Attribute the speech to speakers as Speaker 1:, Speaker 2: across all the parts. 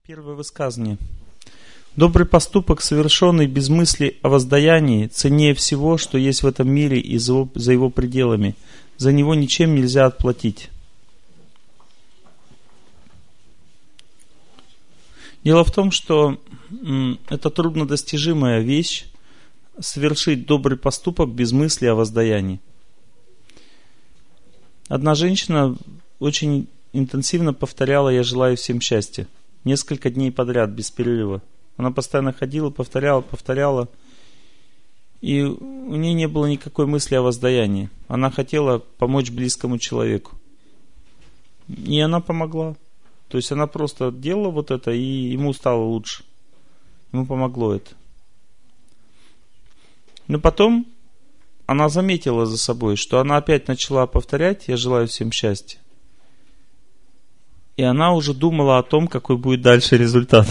Speaker 1: Первое высказывание. Добрый поступок, совершенный без мысли о воздаянии, ценнее всего, что есть в этом мире и за его пределами. За него ничем нельзя отплатить. Дело в том, что это труднодостижимая вещь совершить добрый поступок без мысли о воздаянии. Одна женщина очень интенсивно повторяла «Я желаю всем счастья». Несколько дней подряд, без перерыва. Она постоянно ходила, повторяла. И у нее не было никакой мысли о воздаянии. Она хотела помочь близкому человеку. И она помогла. То есть она просто делала вот это, и ему стало лучше. Ему помогло это. Но потом она заметила за собой, что она опять начала повторять «Я желаю всем счастья». И она уже думала о том, какой будет дальше результат.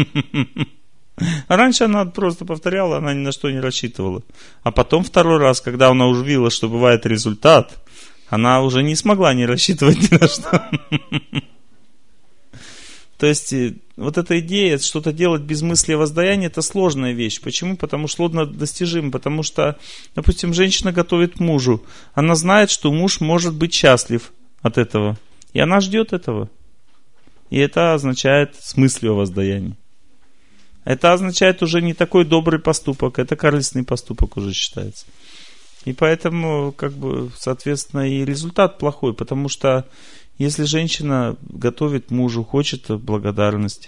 Speaker 1: А раньше она просто повторяла, она ни на что не рассчитывала. А потом второй раз, когда она уже видела, что бывает результат, она уже не смогла не рассчитывать ни на что. То есть, вот эта идея, что-то делать без мысли о воздаянии, это сложная вещь. Почему? Потому что сложно достижим. Потому что, допустим, женщина готовит мужу. Она знает, что муж может быть счастлив от этого. И она ждет этого. И это означает с мыслью о воздаянии. Это означает уже не такой добрый поступок, это корыстный поступок уже считается. И поэтому, соответственно, и результат плохой, потому что если женщина готовит мужу, хочет благодарности,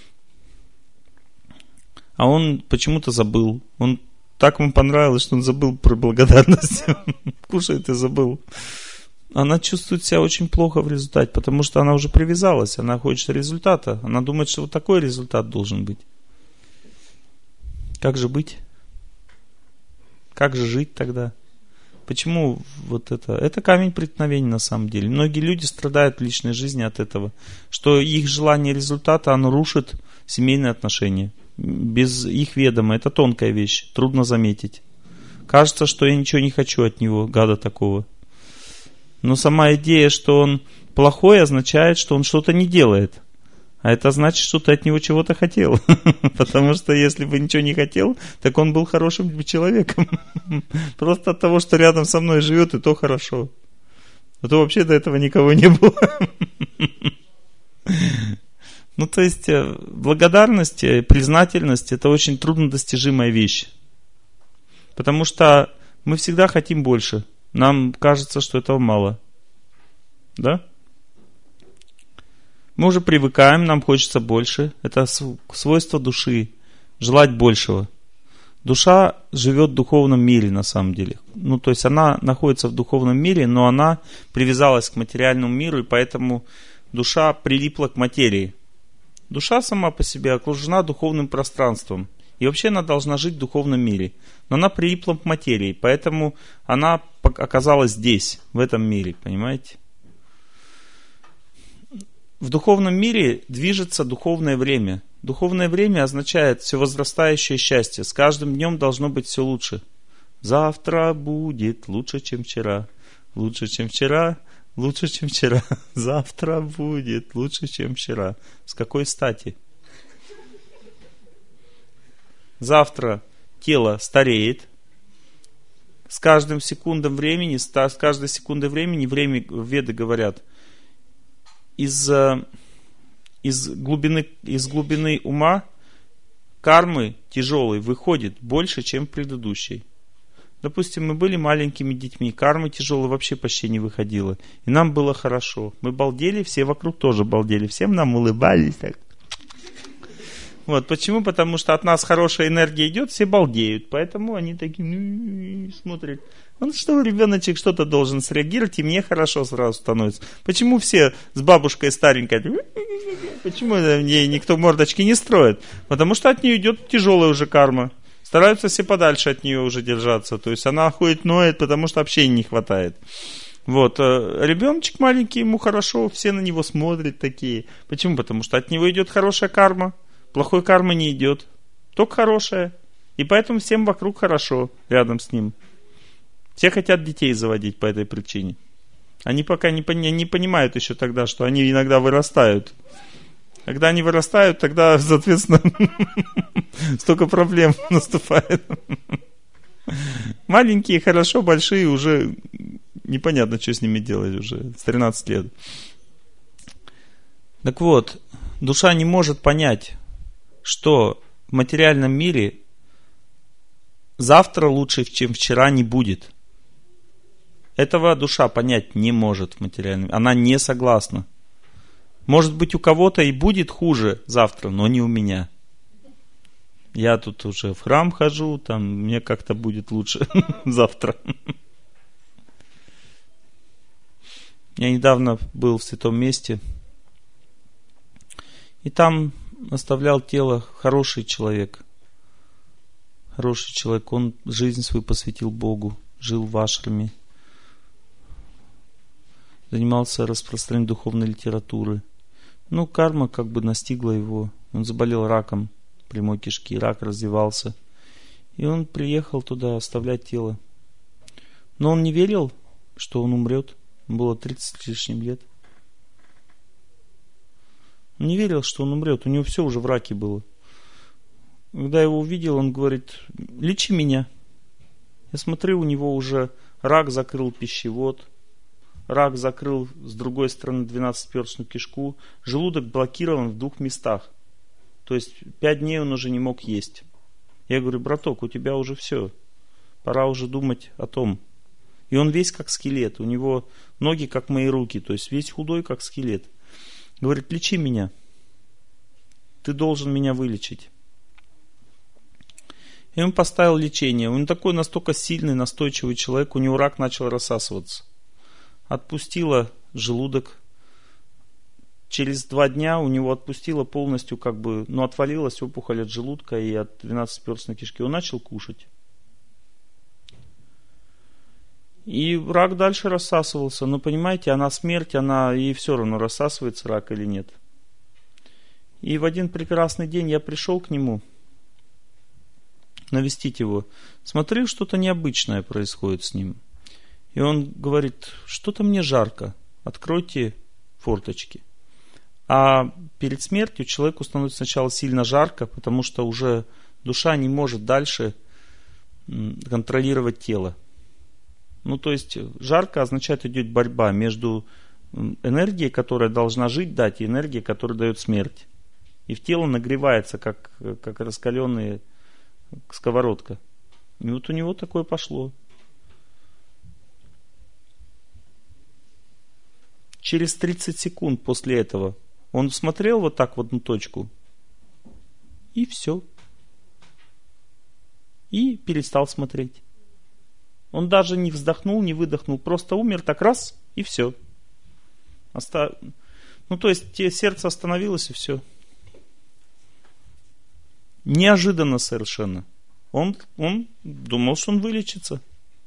Speaker 1: а он почему-то забыл, он так ему понравилось, что он забыл про благодарность, кушает и забыл. Она чувствует себя очень плохо в результате, потому что она уже привязалась, она хочет результата. Она думает, что вот такой результат должен быть. Как же быть? Как же жить тогда? Почему вот это? Это камень преткновения на самом деле. Многие люди страдают в личной жизни от этого, что их желание результата, оно рушит семейные отношения. Без их ведома. Это тонкая вещь, трудно заметить. Кажется, что я ничего не хочу от него, гада такого. Но сама идея, что он плохой, означает, что он что-то не делает. А это значит, что ты от него чего-то хотел. Потому что если бы ничего не хотел, так он был хорошим человеком. Просто от того, что рядом со мной живет, и то хорошо. А то вообще до этого никого не было. Ну, то есть, благодарность, признательность – это очень труднодостижимая вещь. Потому что мы всегда хотим больше. Нам кажется, что этого мало. Да? Мы уже привыкаем, нам хочется больше. Это свойство души. Желать большего. Душа живет в духовном мире на самом деле. Ну, то есть она находится в духовном мире, но она привязалась к материальному миру, и поэтому душа прилипла к материи. Душа сама по себе окружена духовным пространством. И вообще она должна жить в духовном мире. Но она прилипла к материи, поэтому она оказалась здесь, в этом мире, понимаете? В духовном мире движется духовное время. Духовное время означает все возрастающее счастье. С каждым днем должно быть все лучше. Завтра будет лучше, чем вчера. Лучше, чем вчера. Лучше, чем вчера. Завтра будет лучше, чем вчера. С какой стати? Завтра тело стареет. С каждой секундой времени, веды говорят, из глубины ума кармы тяжелой выходит больше, чем предыдущей. Допустим, мы были маленькими детьми, кармы тяжелой вообще почти не выходило. И нам было хорошо. Мы балдели, все вокруг тоже балдели. Всем нам улыбались так. Вот, почему? Потому что от нас хорошая энергия идет, все балдеют. Поэтому они такие смотрят. Ну что, ребеночек что-то должен среагировать, и мне хорошо сразу становится. Почему все с бабушкой старенькой? Почему ей никто мордочки не строит? Потому что от нее идет тяжелая уже карма. Стараются все подальше от нее уже держаться. То есть она ходит, ноет, потому что общения не хватает. Вот, ребеночек маленький, ему хорошо, все на него смотрят такие. Почему? Потому что от него идет хорошая карма. Плохой кармы не идет, только хорошая. И поэтому всем вокруг хорошо, рядом с ним. Все хотят детей заводить по этой причине. Они пока не понимают еще тогда, что они иногда вырастают. Когда они вырастают, тогда, соответственно, столько проблем наступает. Маленькие хорошо, большие уже непонятно, что с ними делать уже с 13 лет. Так вот, душа не может понять, что в материальном мире завтра лучше, чем вчера, не будет. Этого душа понять не может в материальном мире. Она не согласна. Может быть, у кого-то и будет хуже завтра, но не у меня. Я тут уже в храм хожу, там мне как-то будет лучше завтра. Я недавно был в святом месте, и там оставлял тело хороший человек. Хороший человек, он жизнь свою посвятил Богу, жил в ашраме, занимался распространением духовной литературы. Ну, карма как бы настигла его. Он заболел раком прямой кишки, рак развивался. И он приехал туда оставлять тело. Но он не верил, что он умрет. Ему было 30 с лишним лет. Он не верил, что он умрет. У него все уже в раке было. Когда я его увидел, он говорит: лечи меня. Я смотрю, у него уже рак закрыл пищевод. Рак закрыл с другой стороны 12-перстную кишку. Желудок блокирован в 2 местах. То есть 5 дней он уже не мог есть. Я говорю: браток, у тебя уже все. Пора уже думать о том. И он весь как скелет. У него ноги как мои руки. То есть весь худой как скелет. Говорит: лечи меня. Ты должен меня вылечить. И он поставил лечение. Он такой настолько сильный, настойчивый человек. У него рак начал рассасываться. Отпустило желудок. Через 2 дня у него отпустило полностью, отвалилась опухоль от желудка и от 12-перстной кишки. Он начал кушать. И рак дальше рассасывался. Но понимаете, смерть, ей все равно, рассасывается рак или нет. И в один прекрасный день я пришел к нему навестить его. Смотрю, что-то необычное происходит с ним. И он говорит: что-то мне жарко, откройте форточки. А перед смертью человеку становится сначала сильно жарко, потому что уже душа не может дальше контролировать тело. То есть жарко означает, идет борьба между энергией, которая должна жить дать, и энергией, которая дает смерть. И в тело нагревается, как раскаленная сковородка. И вот у него такое пошло. Через 30 секунд после этого он смотрел вот так в одну точку, и все. И перестал смотреть. Он даже не вздохнул, не выдохнул, просто умер так раз, и все. То есть сердце остановилось, и все. Неожиданно совершенно. Он думал, что он вылечится.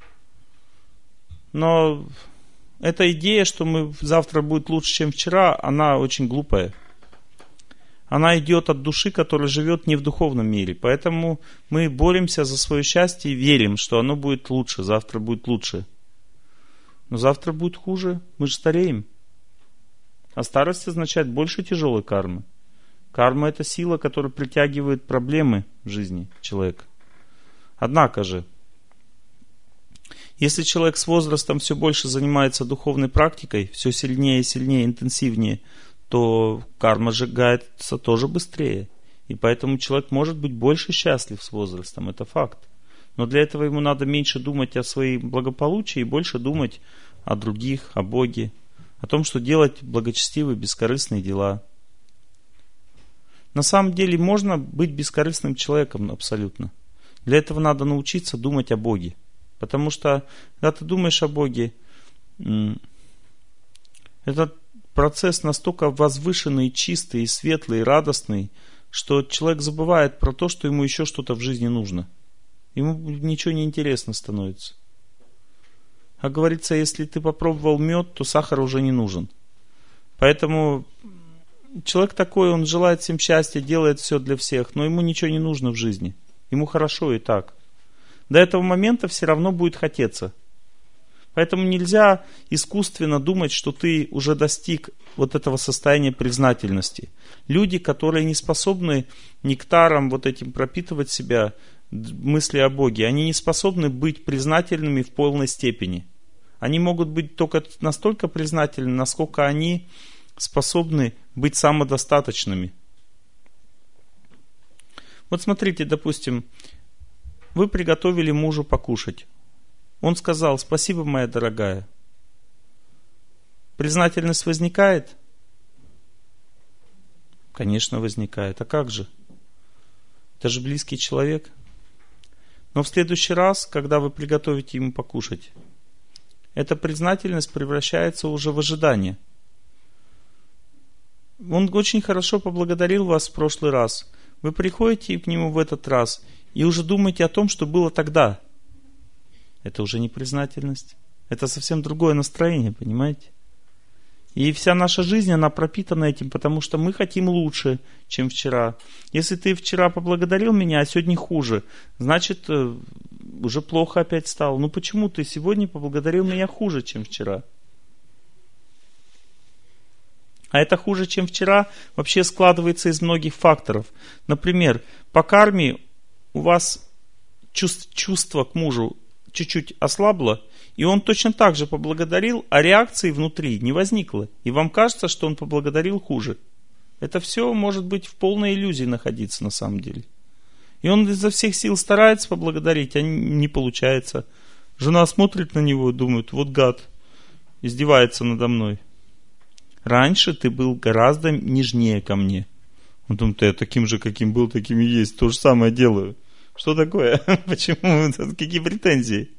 Speaker 1: Но эта идея, что завтра будет лучше, чем вчера, она очень глупая. Она идет от души, которая живет не в духовном мире. Поэтому мы боремся за свое счастье и верим, что оно будет лучше, завтра будет лучше. Но завтра будет хуже, мы же стареем. А старость означает больше тяжелой кармы. Карма — это сила, которая притягивает проблемы в жизни человека. Однако же, если человек с возрастом все больше занимается духовной практикой, все сильнее и сильнее, интенсивнее, то карма сжигается тоже быстрее. И поэтому человек может быть больше счастлив с возрастом, это факт. Но для этого ему надо меньше думать о своем благополучии и больше думать о других, о Боге, о том, что делать благочестивые, бескорыстные дела. На самом деле можно быть бескорыстным человеком абсолютно. Для этого надо научиться думать о Боге. Потому что, когда ты думаешь о Боге, этот процесс настолько возвышенный, чистый, светлый, радостный, что человек забывает про то, что ему еще что-то в жизни нужно. Ему ничего не интересно становится. Как говорится, если ты попробовал мед, то сахар уже не нужен. Поэтому человек такой, он желает всем счастья, делает все для всех, но ему ничего не нужно в жизни. Ему хорошо и так. До этого момента все равно будет хотеться. Поэтому нельзя искусственно думать, что ты уже достиг вот этого состояния признательности. Люди, которые не способны нектаром вот этим пропитывать себя, мысли о Боге, они не способны быть признательными в полной степени. Они могут быть только настолько признательны, насколько они способны быть самодостаточными. Вот смотрите, допустим, вы приготовили мужу покушать. Он сказал: спасибо, моя дорогая. Признательность возникает? Конечно, возникает. А как же? Это же близкий человек. Но в следующий раз, когда вы приготовите ему покушать, эта признательность превращается уже в ожидание. Он очень хорошо поблагодарил вас в прошлый раз. Вы приходите к нему в этот раз и уже думаете о том, что было тогда. Это уже не признательность. Это совсем другое настроение, понимаете? И вся наша жизнь, она пропитана этим, потому что мы хотим лучше, чем вчера. Если ты вчера поблагодарил меня, а сегодня хуже, значит, уже плохо опять стало. Ну почему ты сегодня поблагодарил меня хуже, чем вчера? А это хуже, чем вчера, вообще складывается из многих факторов. Например, по карме у вас чувство к мужу чуть-чуть ослабло, и он точно так же поблагодарил, а реакции внутри не возникло. И вам кажется, что он поблагодарил хуже. Это все может быть в полной иллюзии находиться на самом деле. И он изо всех сил старается поблагодарить, а не получается. Жена смотрит на него и думает: вот гад, издевается надо мной. Раньше ты был гораздо нежнее ко мне. Он думает: я таким же, каким был, таким и есть. То же самое делаю. Что такое? Почему? Какие претензии?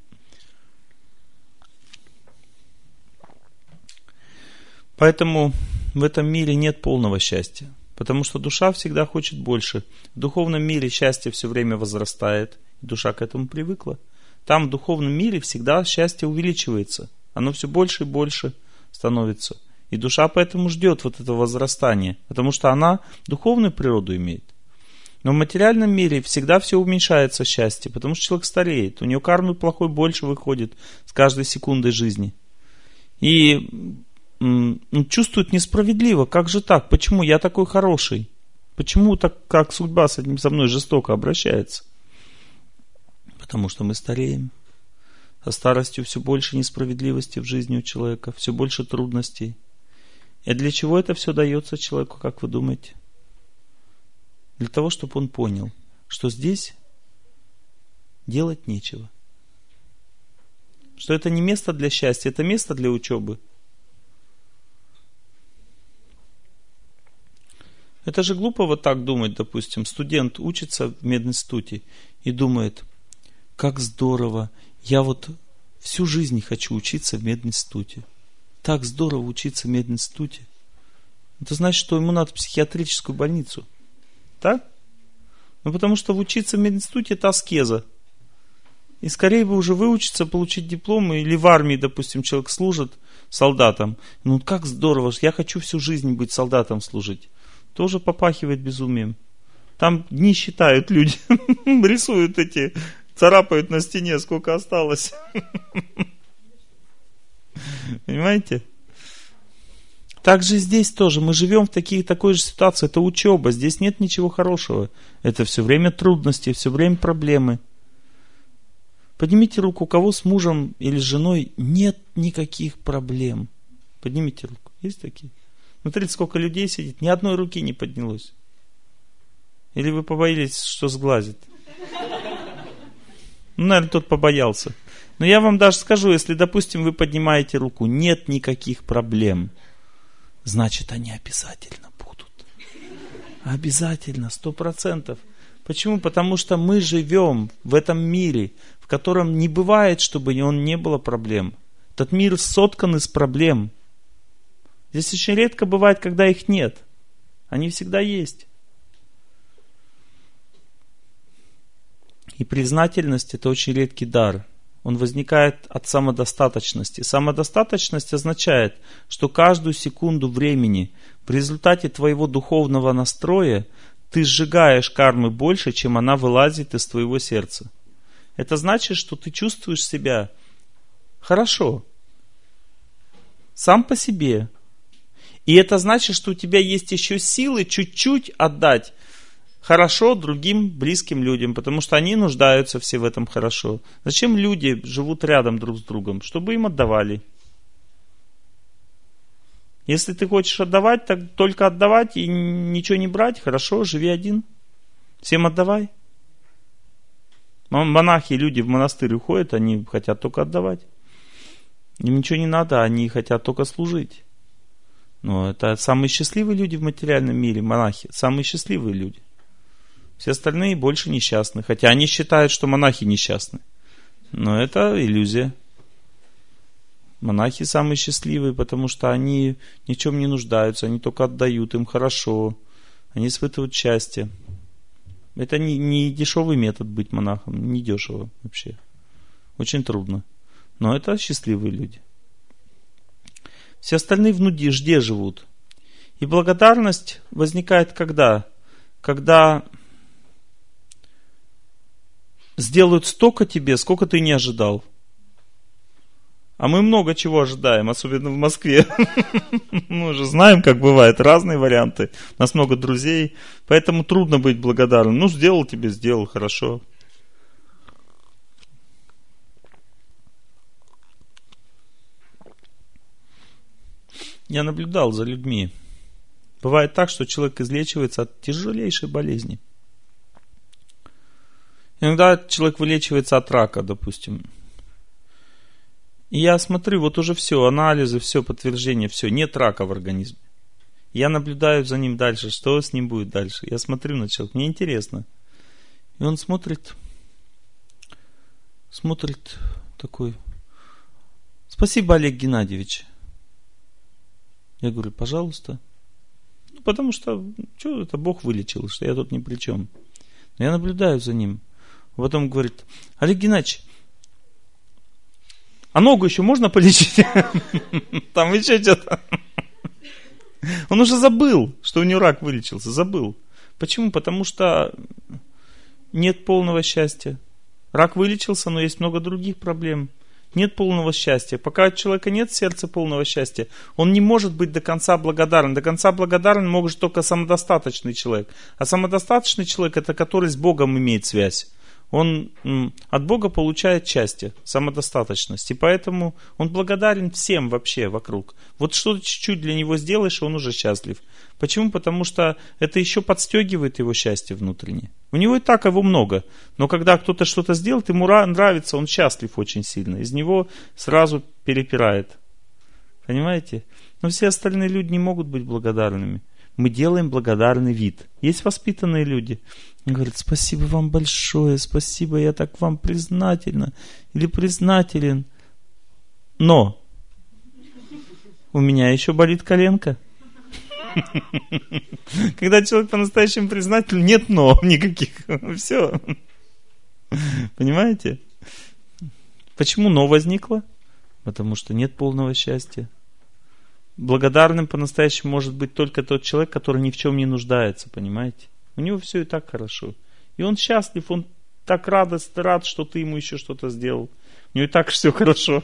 Speaker 1: Поэтому в этом мире нет полного счастья. Потому что душа всегда хочет больше. В духовном мире счастье все время возрастает. Душа к этому привыкла. Там в духовном мире всегда счастье увеличивается. Оно все больше и больше становится. И душа поэтому ждет вот этого возрастания. Потому что она духовную природу имеет. Но в материальном мире всегда все уменьшается счастье, потому что человек стареет. У него кармы плохой больше выходит с каждой секундой жизни. И чувствует несправедливо. Как же так? Почему я такой хороший? Почему так, как судьба со мной жестоко обращается? Потому что мы стареем. Со старостью все больше несправедливости в жизни у человека, все больше трудностей. И для чего это все дается человеку, как вы думаете? Для того, чтобы он понял, что здесь делать нечего. Что это не место для счастья, это место для учебы. Это же глупо вот так думать, допустим. Студент учится в мединституте и думает: как здорово, я вот всю жизнь хочу учиться в мединституте. Так здорово учиться в мединституте. Это значит, что ему надо в психиатрическую больницу. Так? Ну, потому что учиться в мединституте — это аскеза. И скорее бы уже выучиться, получить диплом, или в армии, допустим, человек служит солдатом. Ну, как здорово, я хочу всю жизнь быть солдатом служить. Тоже попахивает безумием. Там дни считают люди, рисуют эти, царапают на стене, сколько осталось. Понимаете? Так же здесь тоже. Мы живем в такой же ситуации. Это учеба. Здесь нет ничего хорошего. Это все время трудности, все время проблемы. Поднимите руку, у кого с мужем или с женой нет никаких проблем. Поднимите руку. Есть такие? Смотрите, сколько людей сидит. Ни одной руки не поднялось. Или вы побоялись, что сглазит? Ну, наверное, тот побоялся. Но я вам даже скажу, если, допустим, вы поднимаете руку, нет никаких проблем, значит, они обязательно будут. Обязательно, 100%. Почему? Потому что мы живем в этом мире, в котором не бывает, чтобы не было проблем. Этот мир соткан из проблем. Здесь очень редко бывает, когда их нет. Они всегда есть. И признательность — это очень редкий дар. Он возникает от самодостаточности. Самодостаточность означает, что каждую секунду времени в результате твоего духовного настроя ты сжигаешь кармы больше, чем она вылазит из твоего сердца. Это значит, что ты чувствуешь себя хорошо. Сам по себе. И это значит, что у тебя есть еще силы чуть-чуть отдать хорошо другим близким людям, потому что они нуждаются все в этом хорошо. Зачем люди живут рядом друг с другом? Чтобы им отдавали. Если ты хочешь отдавать, так только отдавать и ничего не брать, хорошо, живи один. Всем отдавай. Монахи, люди в монастырь уходят, они хотят только отдавать. Им ничего не надо, они хотят только служить. Но это самые счастливые люди в материальном мире, монахи, самые счастливые люди. Все остальные больше несчастны, хотя они считают, что монахи несчастны. Но это иллюзия. Монахи самые счастливые, потому что они ни в чем не нуждаются, они только отдают, им хорошо, они испытывают счастье. Это не дешевый метод быть монахом, не дешево вообще. Очень трудно. Но это счастливые люди. Все остальные в нужде живут. И благодарность возникает когда? Когда сделают столько тебе, сколько ты не ожидал. А мы много чего ожидаем, особенно в Москве. Мы уже знаем, как бывает, разные варианты. У нас много друзей, поэтому трудно быть благодарным. Ну, сделал тебе, сделал, хорошо. Я наблюдал за людьми. Бывает так, что человек излечивается от тяжелейшей болезни. Иногда человек вылечивается от рака, допустим. И я смотрю, вот уже все, анализы, все, подтверждение, все, нет рака в организме. Я наблюдаю за ним дальше, что с ним будет дальше. Я смотрю на человека, мне интересно. И он смотрит такой: спасибо, Олег Геннадьевич. Я говорю, пожалуйста. Ну, потому что, что это Бог вылечил, что я тут ни при чем. Но я наблюдаю за ним. Потом говорит, Олег Геннадьевич, а ногу еще можно полечить? Там еще что-то. Он уже забыл, что у него рак вылечился. Забыл. Почему? Потому что нет полного счастья. Рак вылечился, но есть много других проблем. Нет полного счастья. Пока у человека нет в сердце полного счастья, он не может быть до конца благодарен. До конца благодарен может только самодостаточный человек. А самодостаточный человек — это который с Богом имеет связь. Он от Бога получает счастье, самодостаточность. И поэтому он благодарен всем вообще вокруг. Вот что-то чуть-чуть для него сделаешь, и он уже счастлив. Почему? Потому что это еще подстегивает его счастье внутреннее. У него и так его много. Но когда кто-то что-то сделает, ему нравится, он счастлив очень сильно. Из него сразу перепирает. Понимаете? Но все остальные люди не могут быть благодарными. Мы делаем благодарный вид. Есть воспитанные люди. Они говорят, спасибо вам большое, спасибо, я так вам признательна или признателен. Но у меня еще болит коленка. Когда человек по-настоящему признателен, нет но никаких. Все. Понимаете? Почему но возникло? Потому что нет полного счастья. Благодарным по-настоящему может быть только тот человек, который ни в чем не нуждается, понимаете? У него все и так хорошо. И он счастлив, он так рад, что ты ему еще что-то сделал. У него и так все хорошо.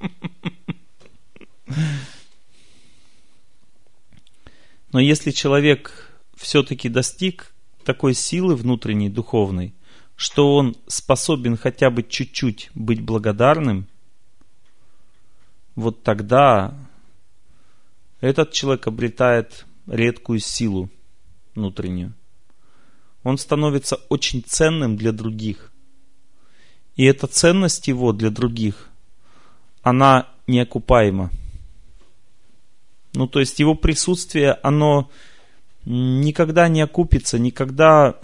Speaker 1: Но если человек все-таки достиг такой силы внутренней, духовной, что он способен хотя бы чуть-чуть быть благодарным, вот тогда этот человек обретает редкую силу внутреннюю. Он становится очень ценным для других. И эта ценность его для других, она неокупаема. Ну, то есть его присутствие, оно никогда не окупится, никогда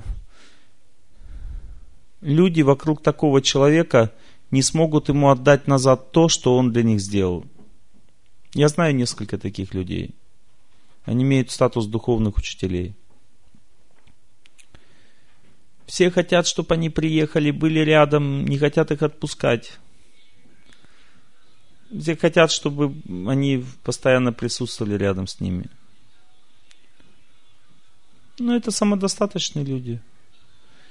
Speaker 1: люди вокруг такого человека не смогут ему отдать назад то, что он для них сделал. Я знаю несколько таких людей. Они имеют статус духовных учителей. Все хотят, чтобы они приехали, были рядом, не хотят их отпускать. Все хотят, чтобы они постоянно присутствовали рядом с ними. Но это самодостаточные люди.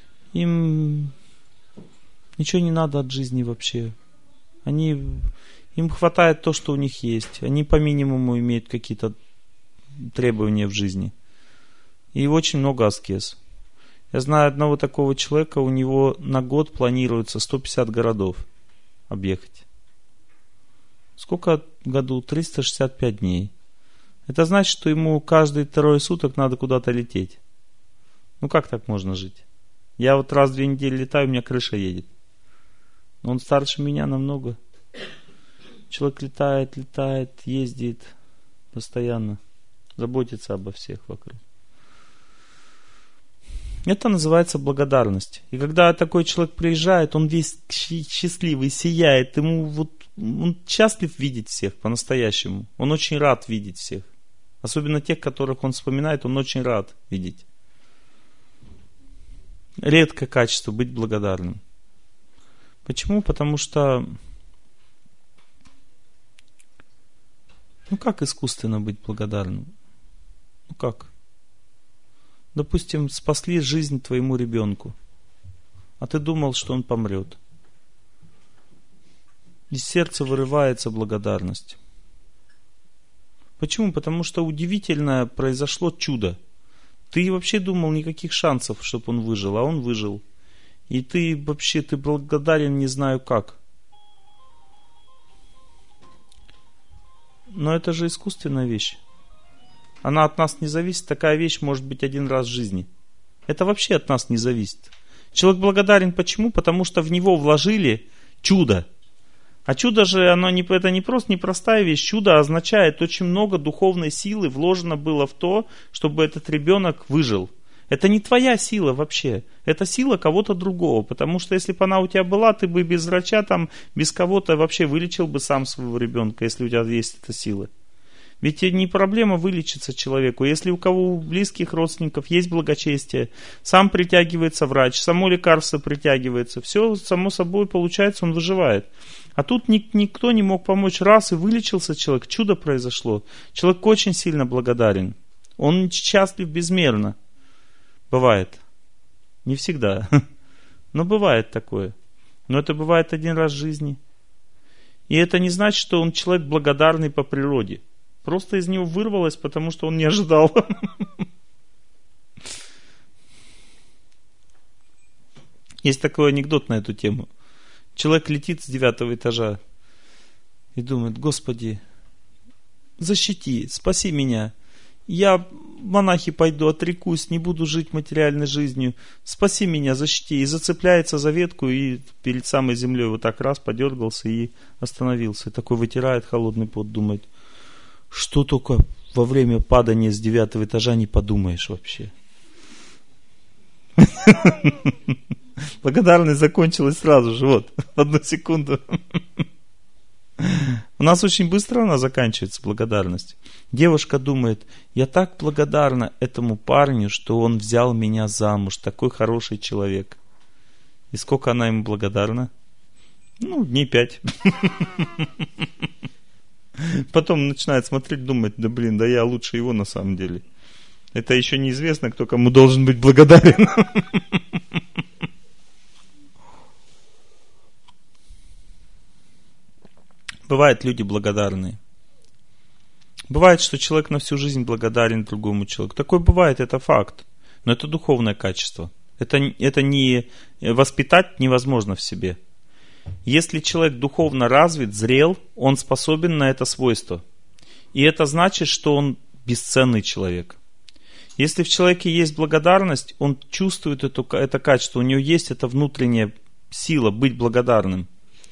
Speaker 1: Им ничего не надо от жизни вообще. Им Им хватает то, что у них есть. Они по минимуму имеют какие-то требования в жизни. И очень много аскез. Я знаю одного такого человека, у него на год планируется 150 городов объехать. Сколько в году? 365 дней. Это значит, что ему каждые 2 суток надо куда-то лететь. Ну как так можно жить? Я вот раз в 2 недели летаю, у меня крыша едет. Он старше меня намного. Человек летает, ездит постоянно. Заботится обо всех вокруг. Это называется благодарность. И когда такой человек приезжает, он весь счастливый, сияет. Он счастлив видеть всех по-настоящему. Он очень рад видеть всех. Особенно тех, которых он вспоминает, он очень рад видеть. Редкое качество быть благодарным. Почему? Потому что как искусственно быть благодарным? Как? Допустим, спасли жизнь твоему ребенку, а ты думал, что он помрет. Из сердца вырывается благодарность. Почему? Потому что удивительное произошло чудо. Ты вообще думал, никаких шансов, чтобы он выжил, а он выжил. И ты благодарен не знаю как. Но это же искусственная вещь. Она от нас не зависит. Такая вещь может быть 1 раз в жизни. Это вообще от нас не зависит. Человек благодарен почему? Потому что в него вложили чудо. А чудо же, это не просто непростая вещь. Чудо означает, очень много духовной силы вложено было в то, чтобы этот ребенок выжил. Это не твоя сила вообще. Это сила кого-то другого. Потому что если бы она у тебя была, ты бы без врача, без кого-то вообще вылечил бы сам своего ребенка, если у тебя есть эта сила. Ведь не проблема вылечиться человеку. Если у кого у близких родственников есть благочестие, сам притягивается врач, само лекарство притягивается. Все само собой получается, он выживает. А тут никто не мог помочь. Раз и вылечился человек, чудо произошло. Человек очень сильно благодарен. Он счастлив безмерно. Бывает. Не всегда. Но бывает такое. Но это бывает 1 раз в жизни. И это не значит, что он человек благодарный по природе. Просто из него вырвалось, потому что он не ожидал. Есть такой анекдот на эту тему. Человек летит с 9 этажа и думает: Господи, защити, спаси меня. Я в монахи пойду, отрекусь, не буду жить материальной жизнью. Спаси меня, защити. И зацепляется за ветку, и перед самой землей вот так раз подергался и остановился. И такой вытирает холодный пот, думает: что только во время падания с 9 этажа не подумаешь вообще. Благодарность закончилась сразу же, вот, в 1 секунду. У нас очень быстро она заканчивается, благодарность. Девушка думает: я так благодарна этому парню, что он взял меня замуж, такой хороший человек. И сколько она ему благодарна? Дней 5. Потом начинает смотреть, думать: да я лучше его на самом деле. Это еще неизвестно, кто кому должен быть благодарен. Бывают люди благодарные. Бывает, что человек на всю жизнь благодарен другому человеку. Такое бывает, это факт. Но это духовное качество. Это не воспитать невозможно в себе. Если человек духовно развит, зрел, он способен на это свойство. И это значит, что он бесценный человек. Если в человеке есть благодарность, он чувствует это качество, у него есть эта внутренняя сила быть благодарным.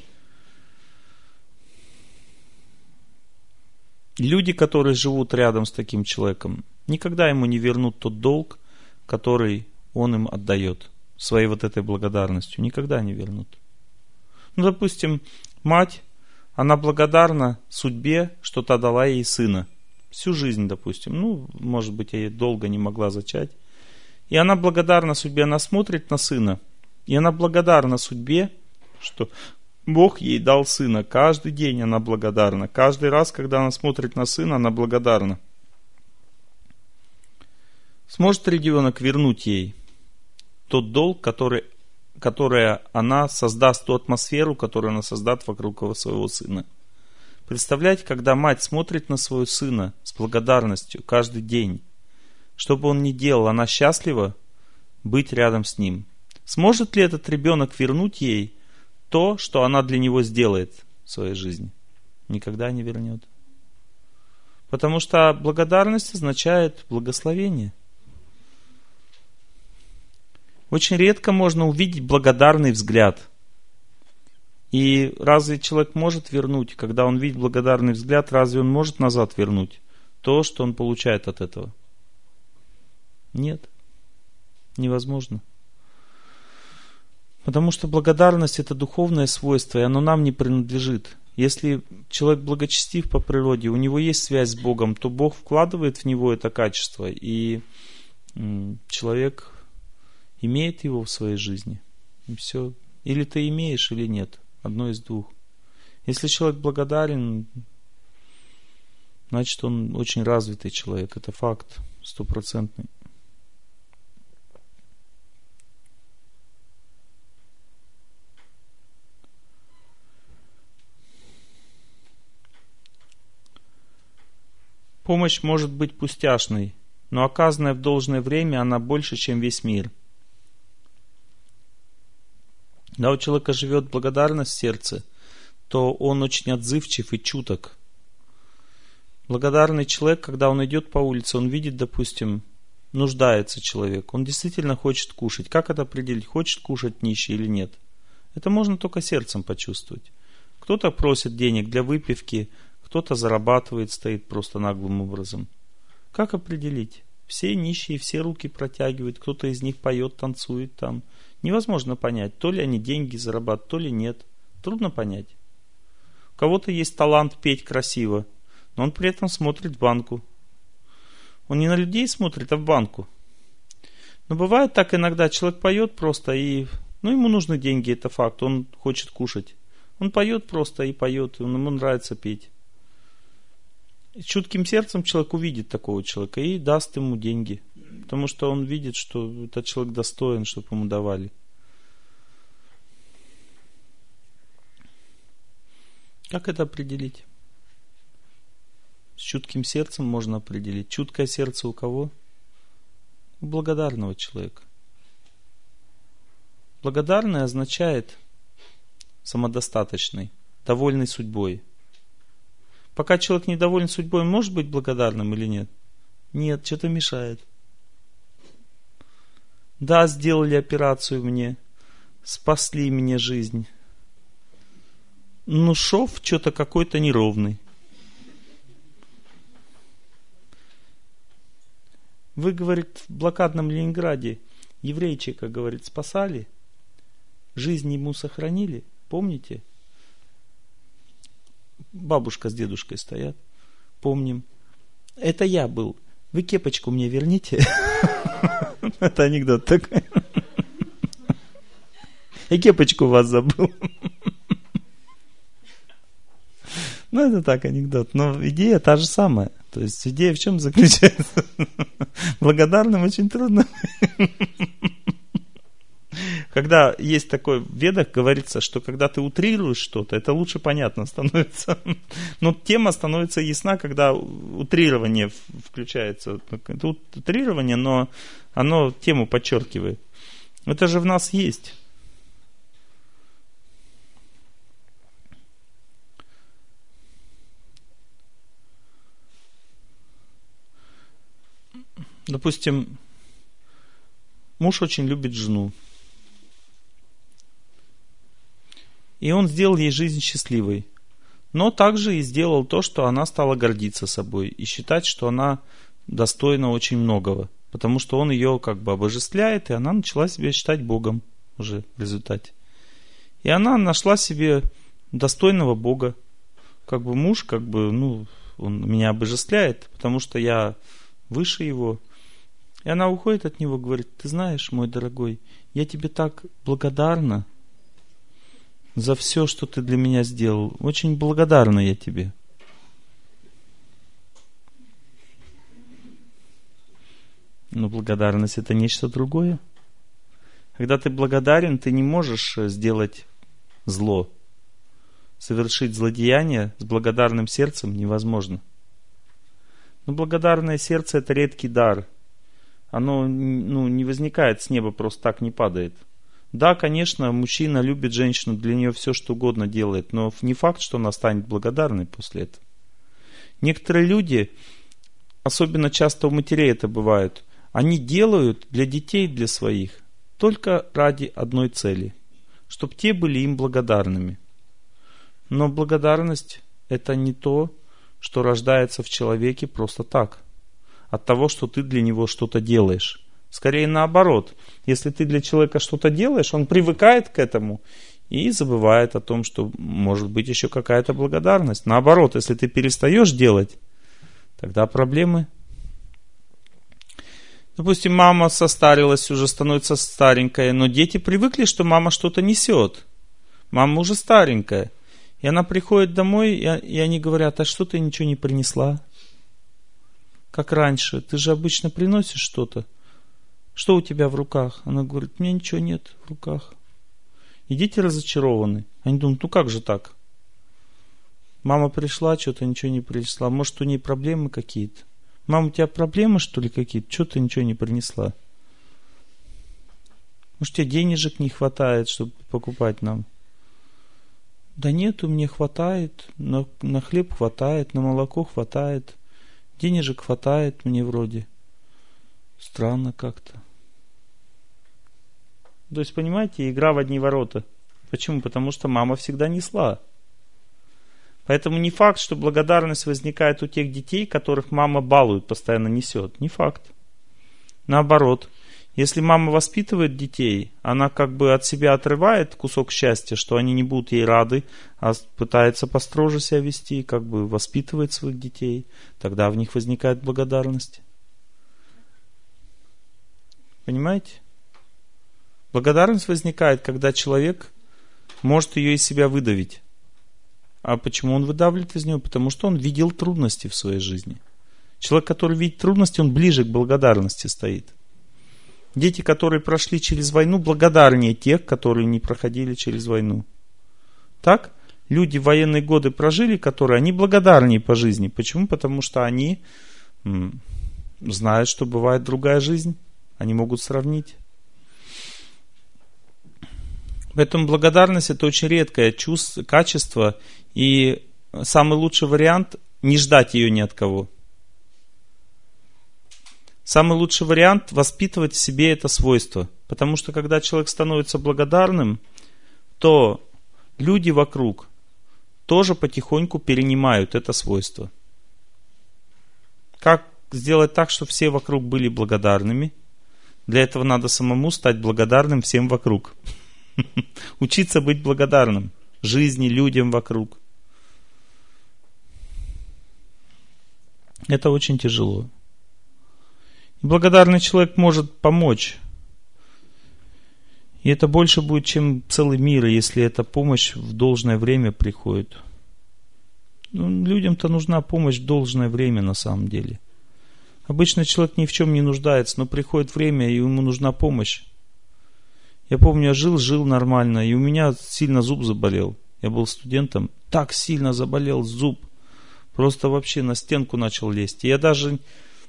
Speaker 1: Люди, которые живут рядом с таким человеком, никогда ему не вернут тот долг, который он им отдает своей вот этой благодарностью. Никогда не вернут. Допустим, мать, она благодарна судьбе, что та дала ей сына. Всю жизнь, допустим. Может быть, ей долго не могла зачать. И она благодарна судьбе, она смотрит на сына. И она благодарна судьбе, что Бог ей дал сына. Каждый день она благодарна. Каждый раз, когда она смотрит на сына, она благодарна. Сможет ребенок вернуть ей тот долг, который она создаст, ту атмосферу, которую она создаст вокруг своего сына? Представляете, когда мать смотрит на своего сына с благодарностью каждый день, что бы он ни делал, она счастлива быть рядом с ним. Сможет ли этот ребенок вернуть ей то, что она для него сделает в своей жизни? Никогда не вернет. Потому что благодарность означает благословение. Очень редко можно увидеть благодарный взгляд. И разве человек может вернуть, когда он видит благодарный взгляд, разве он может назад вернуть то, что он получает от этого? Нет. Невозможно. Потому что благодарность — это духовное свойство, и оно нам не принадлежит. Если человек благочестив по природе, у него есть связь с Богом, то Бог вкладывает в него это качество, и человек имеет его в своей жизни. И все. Или ты имеешь, или нет. Одно из двух. Если человек благодарен, значит, он очень развитый человек. Это факт, 100%. Помощь может быть пустяшной, но оказанная в должное время она больше, чем весь мир. Когда у человека живет благодарность в сердце, то он очень отзывчив и чуток. Благодарный человек, когда он идет по улице, он видит, допустим, нуждается человек, он действительно хочет кушать. Как это определить, хочет кушать нищий или нет? Это можно только сердцем почувствовать. Кто-то просит денег для выпивки, кто-то зарабатывает, стоит просто наглым образом. Как определить? Все нищие, все руки протягивают, кто-то из них поет, танцует там. Невозможно понять, то ли они деньги зарабатывают, то ли нет. Трудно понять. У кого-то есть талант петь красиво, но он при этом смотрит в банку. Он не на людей смотрит, а в банку. Но бывает так иногда, человек поет просто и... ему нужны деньги, это факт, он хочет кушать. Он поет просто и поет, ему нравится петь. Чутким сердцем человек увидит такого человека и даст ему деньги. Потому что он видит, что этот человек достоин, чтобы ему давали. Как это определить? С чутким сердцем можно определить. Чуткое сердце у кого? У благодарного человека. Благодарный означает самодостаточный, довольный судьбой. Пока человек недоволен судьбой, он может быть благодарным или нет? Нет, что-то мешает. Да, сделали операцию мне, спасли мне жизнь. Но шов что-то какой-то неровный. Вы, говорит, в блокадном Ленинграде еврейчика, говорит, спасали, жизнь ему сохранили, помните? Бабушка с дедушкой стоят. Помним. Это я был. Вы кепочку мне верните. Это анекдот такой. Я кепочку у вас забыл. Это так, анекдот. Но идея та же самая. То есть идея в чем заключается? Благодарным очень трудно. Когда есть такое в Ведах, говорится, что когда ты утрируешь что-то, это лучше понятно становится. Но тема становится ясна, когда утрирование включается. Тут утрирование, но оно тему подчеркивает. Это же в нас есть. Допустим, муж очень любит жену. И он сделал ей жизнь счастливой. Но также и сделал то, что она стала гордиться собой и считать, что она достойна очень многого. Потому что он ее как бы обожествляет, и она начала себя считать Богом уже в результате. И она нашла себе достойного Бога. Как бы муж, он меня обожествляет, потому что я выше его. И она уходит от него, говорит: ты знаешь, мой дорогой, я тебе так благодарна за все, что ты для меня сделал. Очень благодарна я тебе. Но благодарность — это нечто другое. Когда ты благодарен, ты не можешь сделать зло. совершить злодеяние с благодарным сердцем невозможно. Но благодарное сердце — это редкий дар. Оно не возникает с неба, просто так не падает. Да, конечно, мужчина любит женщину, для нее все что угодно делает, но не факт, что она станет благодарной после этого. Некоторые люди, особенно часто у матерей это бывает, они делают для детей, для своих, только ради одной цели, чтобы те были им благодарными. Но благодарность — это не то, что рождается в человеке просто так, от того, что ты для него что-то делаешь. Скорее наоборот. Если ты для человека что-то делаешь, он привыкает к этому и забывает о том, что может быть еще какая-то благодарность. Наоборот, если ты перестаешь делать, тогда проблемы. Допустим, мама состарилась, уже становится старенькая, но дети привыкли, что мама что-то несет. Мама уже старенькая. И она приходит домой, и они говорят: а что ты ничего не принесла? Как раньше. Ты же обычно приносишь что-то. Что у тебя в руках? Она говорит: у меня ничего нет в руках. И дети разочарованы. Они думают: ну как же так? Мама пришла, что-то ничего не принесла. Может, у нее проблемы какие-то? Мама, у тебя проблемы, что ли, какие-то? Что ты ничего не принесла? Может, тебе денежек не хватает, чтобы покупать нам? Да нет, у меня хватает. На хлеб хватает, на молоко хватает. Денежек хватает мне вроде. Странно как-то. То есть, понимаете, игра в одни ворота. Почему? Потому что мама всегда несла. Поэтому не факт, что благодарность возникает у тех детей, которых мама балует, постоянно несет. Не факт. Наоборот. Если мама воспитывает детей, она как бы от себя отрывает кусок счастья, что они не будут ей рады, а пытается построже себя вести, как бы воспитывает своих детей, тогда в них возникает благодарность. Понимаете? Благодарность возникает, когда человек может ее из себя выдавить. А почему он выдавливает из нее? Потому что он видел трудности в своей жизни. Человек, который видит трудности, он ближе к благодарности стоит. Дети, которые прошли через войну, благодарнее тех, которые не проходили через войну. Так? Люди в военные годы прожили, которые, они благодарнее по жизни. Почему? Потому что они знают, что бывает другая жизнь. Они могут сравнить. Поэтому благодарность — это очень редкое чувство, качество. И самый лучший вариант — не ждать ее ни от кого. Самый лучший вариант — воспитывать в себе это свойство. Потому что когда человек становится благодарным, то люди вокруг тоже потихоньку перенимают это свойство. Как сделать так, чтобы все вокруг были благодарными? Для этого надо самому стать благодарным всем вокруг. Учиться быть благодарным жизни, людям вокруг. Это очень тяжело. И благодарный человек может помочь. И это больше будет, чем целый мир, если эта помощь в должное время приходит. Людям-то нужна помощь в должное время на самом деле. Обычно человек ни в чем не нуждается, но приходит время, и ему нужна помощь. Я помню, я жил нормально, и у меня сильно зуб заболел. Я был студентом, так сильно заболел зуб. Просто вообще на стенку начал лезть. И я даже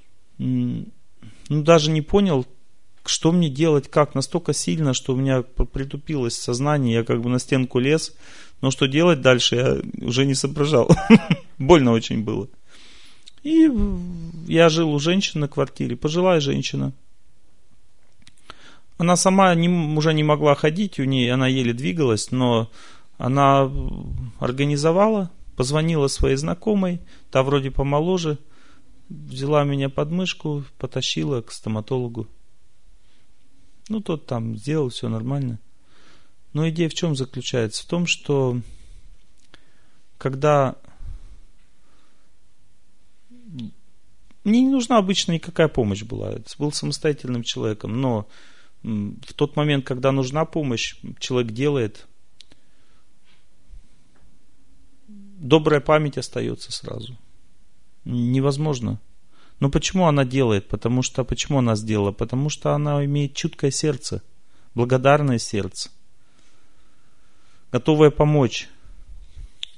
Speaker 1: не понял, что мне делать, как. Настолько сильно, что у меня притупилось сознание. Я как бы на стенку лез. Но что делать дальше, я уже не соображал. Больно очень было. И я жил у женщины на квартире, пожилая женщина. Она сама уже не могла ходить, она еле двигалась, но она организовала, позвонила своей знакомой, та вроде помоложе, взяла меня под мышку, потащила к стоматологу. Тот там сделал, все нормально. Но идея в чем заключается? В том, что когда мне не нужна обычно никакая помощь была, я был самостоятельным человеком, но в тот момент, когда нужна помощь, человек делает, добрая память остается сразу. Невозможно. Но почему она делает? Почему она сделала? Потому что она имеет чуткое сердце, благодарное сердце, готовое помочь.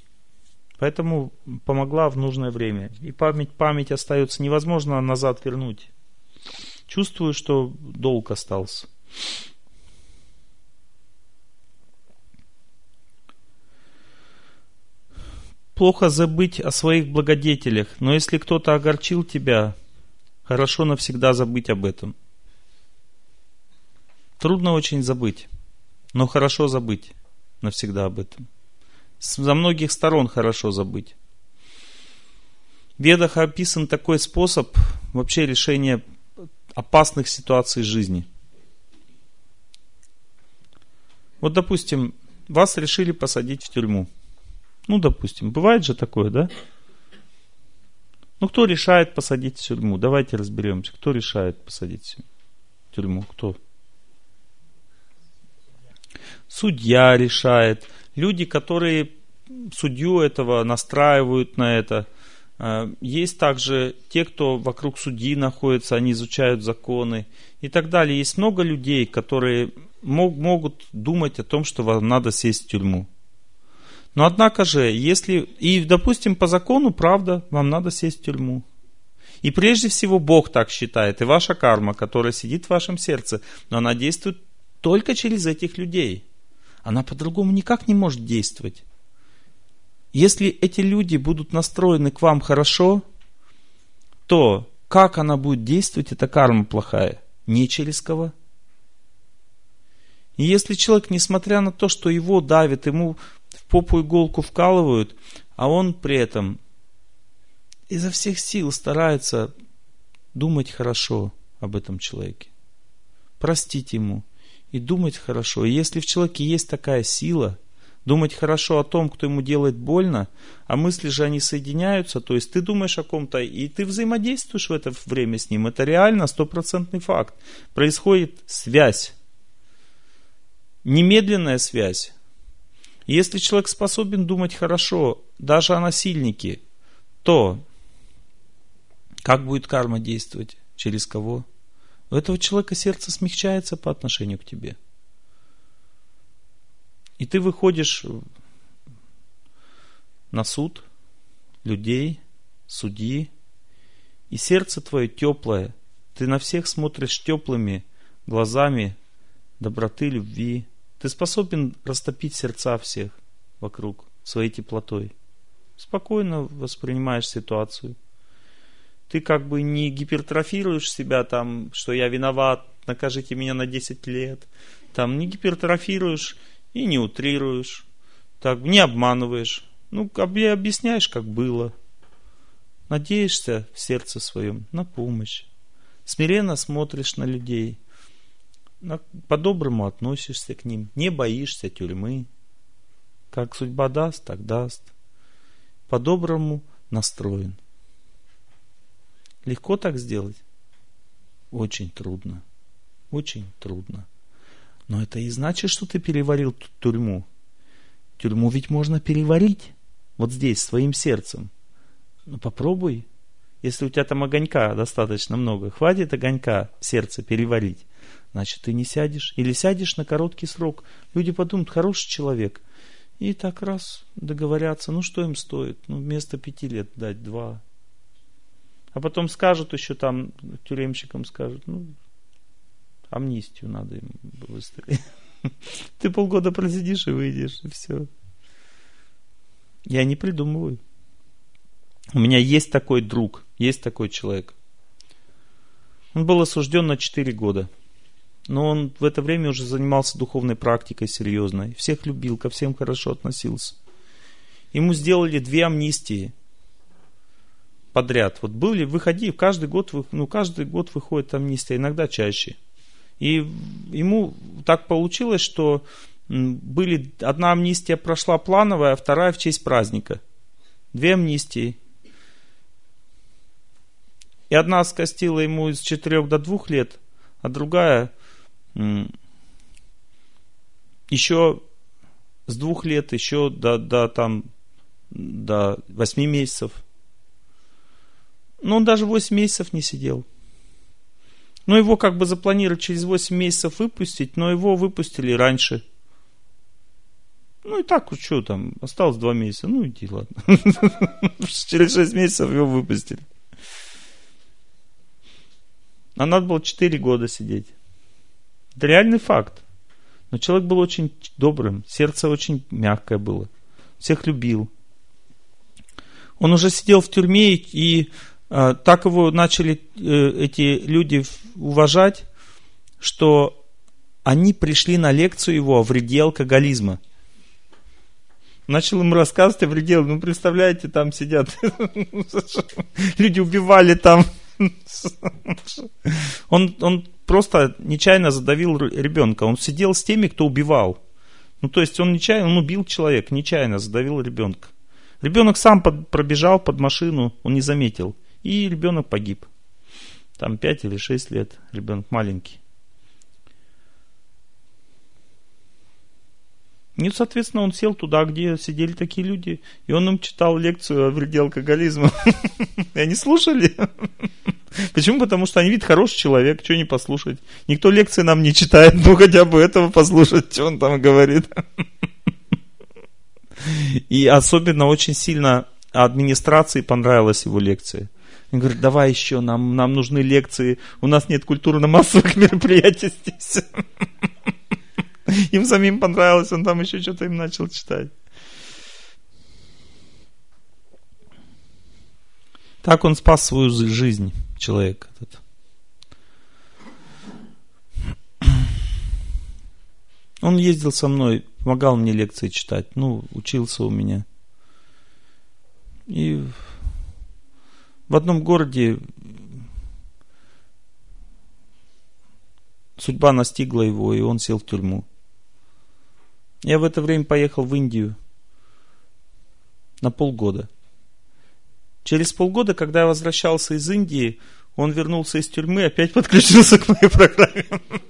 Speaker 1: Поэтому помогла в нужное время. И память остается. Невозможно назад вернуть. Чувствую, что долг остался. Плохо забыть о своих благодетелях, но если кто-то огорчил тебя, хорошо навсегда забыть об этом. Трудно очень забыть, но хорошо забыть навсегда об этом. За многих сторон хорошо забыть. В Ведах описан такой способ вообще решения опасных ситуаций жизни. Вот, допустим, вас решили посадить в тюрьму. Ну, допустим, бывает же такое, да? Ну, кто решает посадить в тюрьму? Давайте разберемся. Кто решает посадить в тюрьму? Кто? Судья решает. Люди, которые судью этого настраивают на это. Есть также те, кто вокруг судьи находится, они изучают законы и так далее. Есть много людей, которые могут думать о том, что вам надо сесть в тюрьму. Но однако же, если, и допустим, по закону, правда, вам надо сесть в тюрьму. И прежде всего Бог так считает, и ваша карма, которая сидит в вашем сердце, но она действует только через этих людей. Она по-другому никак не может действовать. Если эти люди будут настроены к вам хорошо, то как она будет действовать, эта карма плохая? Не через кого. И если человек, несмотря на то, что его давит, ему в попу иголку вкалывают, а он при этом изо всех сил старается думать хорошо об этом человеке, простить ему и думать хорошо. И если в человеке есть такая сила, думать хорошо о том, кто ему делает больно, а мысли же они соединяются, то есть ты думаешь о ком-то, и ты взаимодействуешь в это время с ним. Это реально 100% факт. Происходит связь. Немедленная связь. Если человек способен думать хорошо, даже о насильнике, то как будет карма действовать? Через кого? У этого человека сердце смягчается по отношению к тебе. И ты выходишь на суд людей, судьи, и сердце твое теплое. Ты на всех смотришь теплыми глазами доброты, любви. Ты способен растопить сердца всех вокруг своей теплотой. Спокойно воспринимаешь ситуацию. Ты как бы не гипертрофируешь себя там, что я виноват, накажите меня на 10 лет. Там не гипертрофируешь и не утрируешь. Так, не обманываешь. Ну, объясняешь, как было. Надеешься в сердце своем на помощь. Смиренно смотришь на людей. По-доброму относишься к ним. Не боишься тюрьмы. Как судьба даст, так даст. По-доброму настроен. Легко так сделать? Очень трудно. Очень трудно. Но это и значит, что ты переварил тюрьму. Тюрьму ведь можно переварить. Вот здесь, своим сердцем. Ну попробуй. Если у тебя там огонька достаточно много, хватит огонька в сердце переварить, значит ты не сядешь. Или сядешь на короткий срок. Люди подумают, хороший человек. И так раз договорятся. Ну что им стоит? Ну вместо 5 лет дать 2. А потом скажут еще там, тюремщикам скажут, ну, амнистию надо им выставить. Ты полгода просидишь и выйдешь, и все. Я не придумываю. У меня есть такой друг, есть такой человек. Он был осужден на 4 года. Но он в это время уже занимался духовной практикой серьезной. Всех любил, ко всем хорошо относился. Ему сделали 2 амнистии подряд. Вот были, выходи, каждый год выходит амнистия, иногда чаще. И ему так получилось, что одна амнистия прошла плановая, а вторая в честь праздника. 2 амнистии. И одна скостила ему из 4 до 2 лет, а другая еще с 2 лет еще до 8 месяцев. Но он даже 8 месяцев не сидел. Но его как бы запланировали через 8 месяцев выпустить, но его выпустили раньше. Ну и так, что там, осталось 2 месяца, ну иди, ладно. Через 6 месяцев его выпустили. А надо было 4 года сидеть. Это реальный факт. Но человек был очень добрым, сердце очень мягкое было. Всех любил. Он уже сидел в тюрьме, и так его начали эти люди уважать, что они пришли на лекцию его о вреде алкоголизма. Начал ему рассказывать о вреде. Ну, представляете, там сидят. Люди убивали там. Он просто нечаянно задавил ребенка. Он сидел с теми, кто убивал. Ну, то есть он нечаянно, он убил человека, нечаянно задавил ребенка. Ребенок сам пробежал под машину, он не заметил. И ребенок погиб. Там 5 или 6 лет. Ребенок маленький. И, соответственно, он сел туда, где сидели такие люди, и он им читал лекцию о вреде алкоголизма. И они слушали. Почему? Потому что они видят, хороший человек, что не послушать. Никто лекции нам не читает, ну хотя бы этого послушать, что он там говорит. И особенно очень сильно администрации понравилась его лекция. Он говорит, давай еще, нам нужны лекции, у нас нет культурно-массовых мероприятий здесь. Им самим понравилось, он там еще что-то им начал читать. Так он спас свою жизнь, человек этот. Он ездил со мной, помогал мне лекции читать, ну, учился у меня. И в одном городе судьба настигла его, и он сел в тюрьму. Я в это время поехал в Индию на полгода. Через полгода, когда я возвращался из Индии, он вернулся из тюрьмы и опять подключился к моей программе.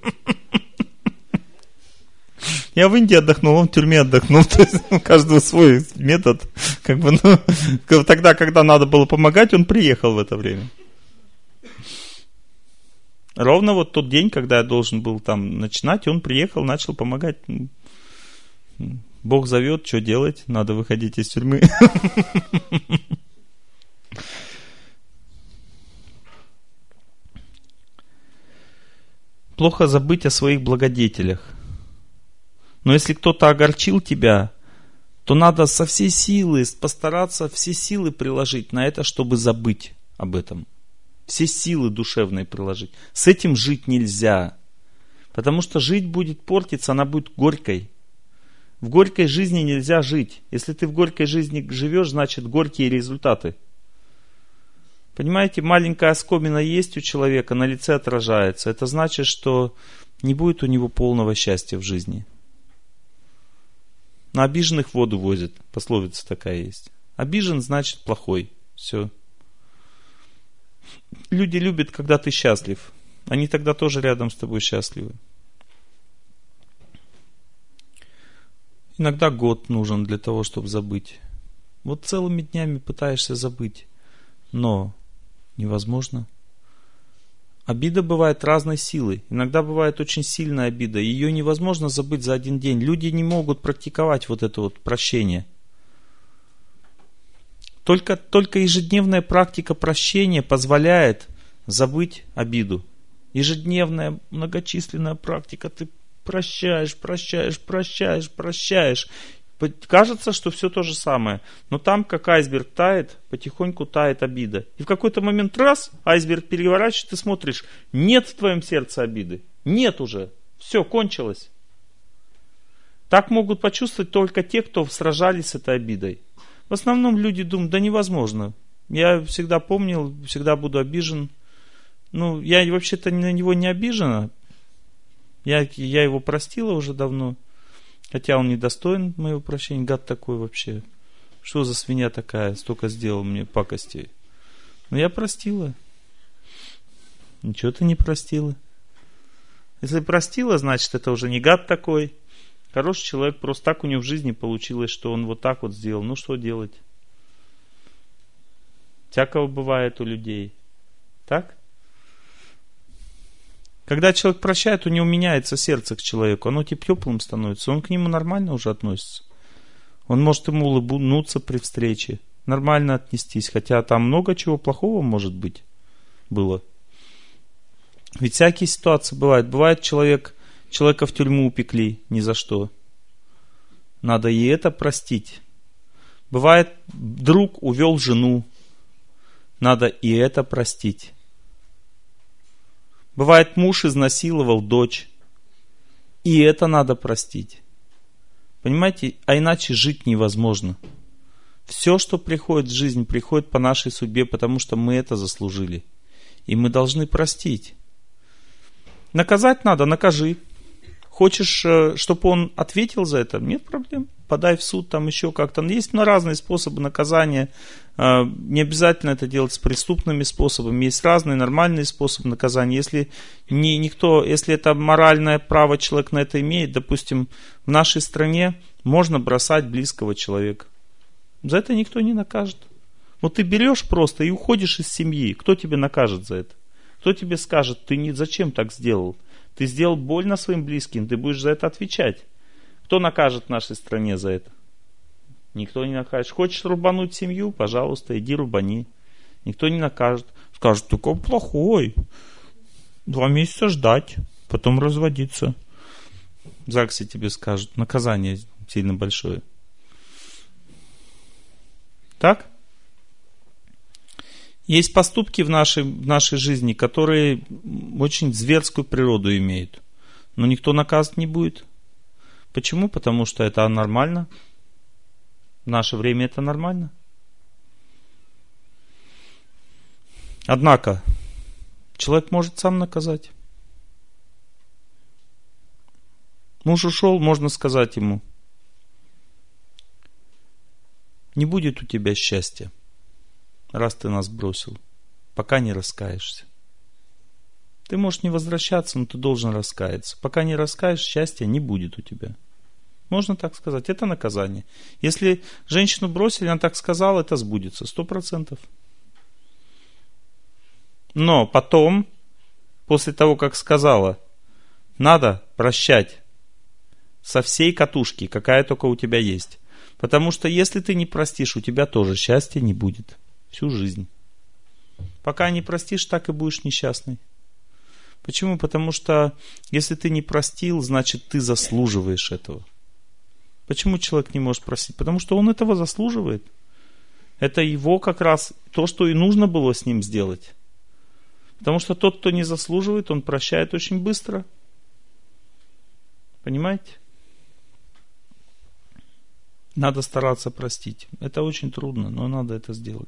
Speaker 1: Я в Индии отдохнул, он в тюрьме отдохнул. То есть у каждого свой метод. Как бы, ну, тогда, когда надо было помогать, он приехал в это время. Ровно вот тот день, когда я должен был там начинать, он приехал, начал помогать. Бог зовет, что делать? Надо выходить из тюрьмы. Плохо забыть о своих благодетелях. Но если кто-то огорчил тебя, то надо со всей силы постараться все силы приложить на это, чтобы забыть об этом. Все силы душевные приложить. С этим жить нельзя. Потому что жить будет портиться, она будет горькой. В горькой жизни нельзя жить. Если ты в горькой жизни живешь, значит горькие результаты. Понимаете, маленькая оскомина есть у человека, на лице отражается. Это значит, что не будет у него полного счастья в жизни. На обиженных воду возят. Пословица такая есть. Обижен значит плохой. Все. Люди любят, когда ты счастлив. Они тогда тоже рядом с тобой счастливы. Иногда год нужен для того, чтобы забыть. Вот целыми днями пытаешься забыть. Но невозможно. Обида бывает разной силы. Иногда бывает очень сильная обида. Ее невозможно забыть за один день. Люди не могут практиковать вот это вот прощение. Только ежедневная практика прощения позволяет забыть обиду. Ежедневная многочисленная практика. Ты прощаешь. Кажется, что все то же самое. Но там, как айсберг тает, потихоньку тает обида. И в какой-то момент раз, айсберг переворачивает, ты смотришь, нет в твоем сердце обиды. Нет уже. Все, кончилось. Так могут почувствовать только те, кто сражались с этой обидой. В основном люди думают, да невозможно. Я всегда помнил, всегда буду обижен. Ну, я вообще-то на него не обижена. Я его простила уже давно. Хотя он не достоин моего прощения. Гад такой вообще. Что за свинья такая? Столько сделал мне пакостей. Но я простила. Ничего ты не простила. Если простила, значит, это уже не гад такой. Хороший человек. Просто так у него в жизни получилось, что он вот так вот сделал. Ну, что делать? Всякого бывает у людей. Так? Когда человек прощает, у него меняется сердце к человеку. Оно теплым становится. Он к нему нормально уже относится. Он может ему улыбнуться при встрече, нормально отнестись, хотя там много чего плохого может быть было. Ведь всякие ситуации бывают. Бывает, человека в тюрьму упекли ни за что. Надо и это простить. Бывает, друг увел жену. Надо и это простить. Бывает, муж изнасиловал дочь. И это надо простить. Понимаете? А иначе жить невозможно. Все, что приходит в жизнь, приходит по нашей судьбе, потому что мы это заслужили. И мы должны простить. Наказать надо, накажи. Хочешь, чтобы он ответил за это? Нет проблем. Подай в суд, там еще как-то. Есть разные способы наказания. Не обязательно это делать с преступными способами. Есть разные нормальные способы наказания. Если если это моральное право человек на это имеет, допустим, в нашей стране можно бросать близкого человека. За это никто не накажет. Вот ты берешь просто и уходишь из семьи. Кто тебе накажет за это? Кто тебе скажет, зачем так сделал? Ты сделал больно своим близким, ты будешь за это отвечать. Кто накажет в нашей стране за это? Никто не накажет. Хочешь рубануть семью? Пожалуйста, иди рубани. Никто не накажет. Скажут, ты какой плохой. 2 месяца ждать, потом разводиться. В ЗАГСе тебе скажут, наказание сильно большое. Так? Есть поступки в нашей жизни, которые очень зверскую природу имеют. Но никто наказывать не будет. Почему? Потому что это нормально. В наше время это нормально. Однако, человек может сам наказать. Муж ушел, можно сказать ему: не будет у тебя счастья, раз ты нас бросил, пока не раскаешься. Ты можешь не возвращаться, но ты должен раскаяться. Пока не раскаешь, счастья не будет у тебя. Можно так сказать. Это наказание. Если женщину бросили, она так сказала, это сбудется. 100%. Но потом, после того, как сказала, надо прощать со всей катушки, какая только у тебя есть. Потому что если ты не простишь, у тебя тоже счастья не будет. Всю жизнь. Пока не простишь, так и будешь несчастный. Почему? Потому что если ты не простил, значит ты заслуживаешь этого. Почему человек не может простить? Потому что он этого заслуживает. Это его как раз то, что и нужно было с ним сделать. Потому что тот, кто не заслуживает, он прощает очень быстро. Понимаете? Надо стараться простить. Это очень трудно, но надо это сделать.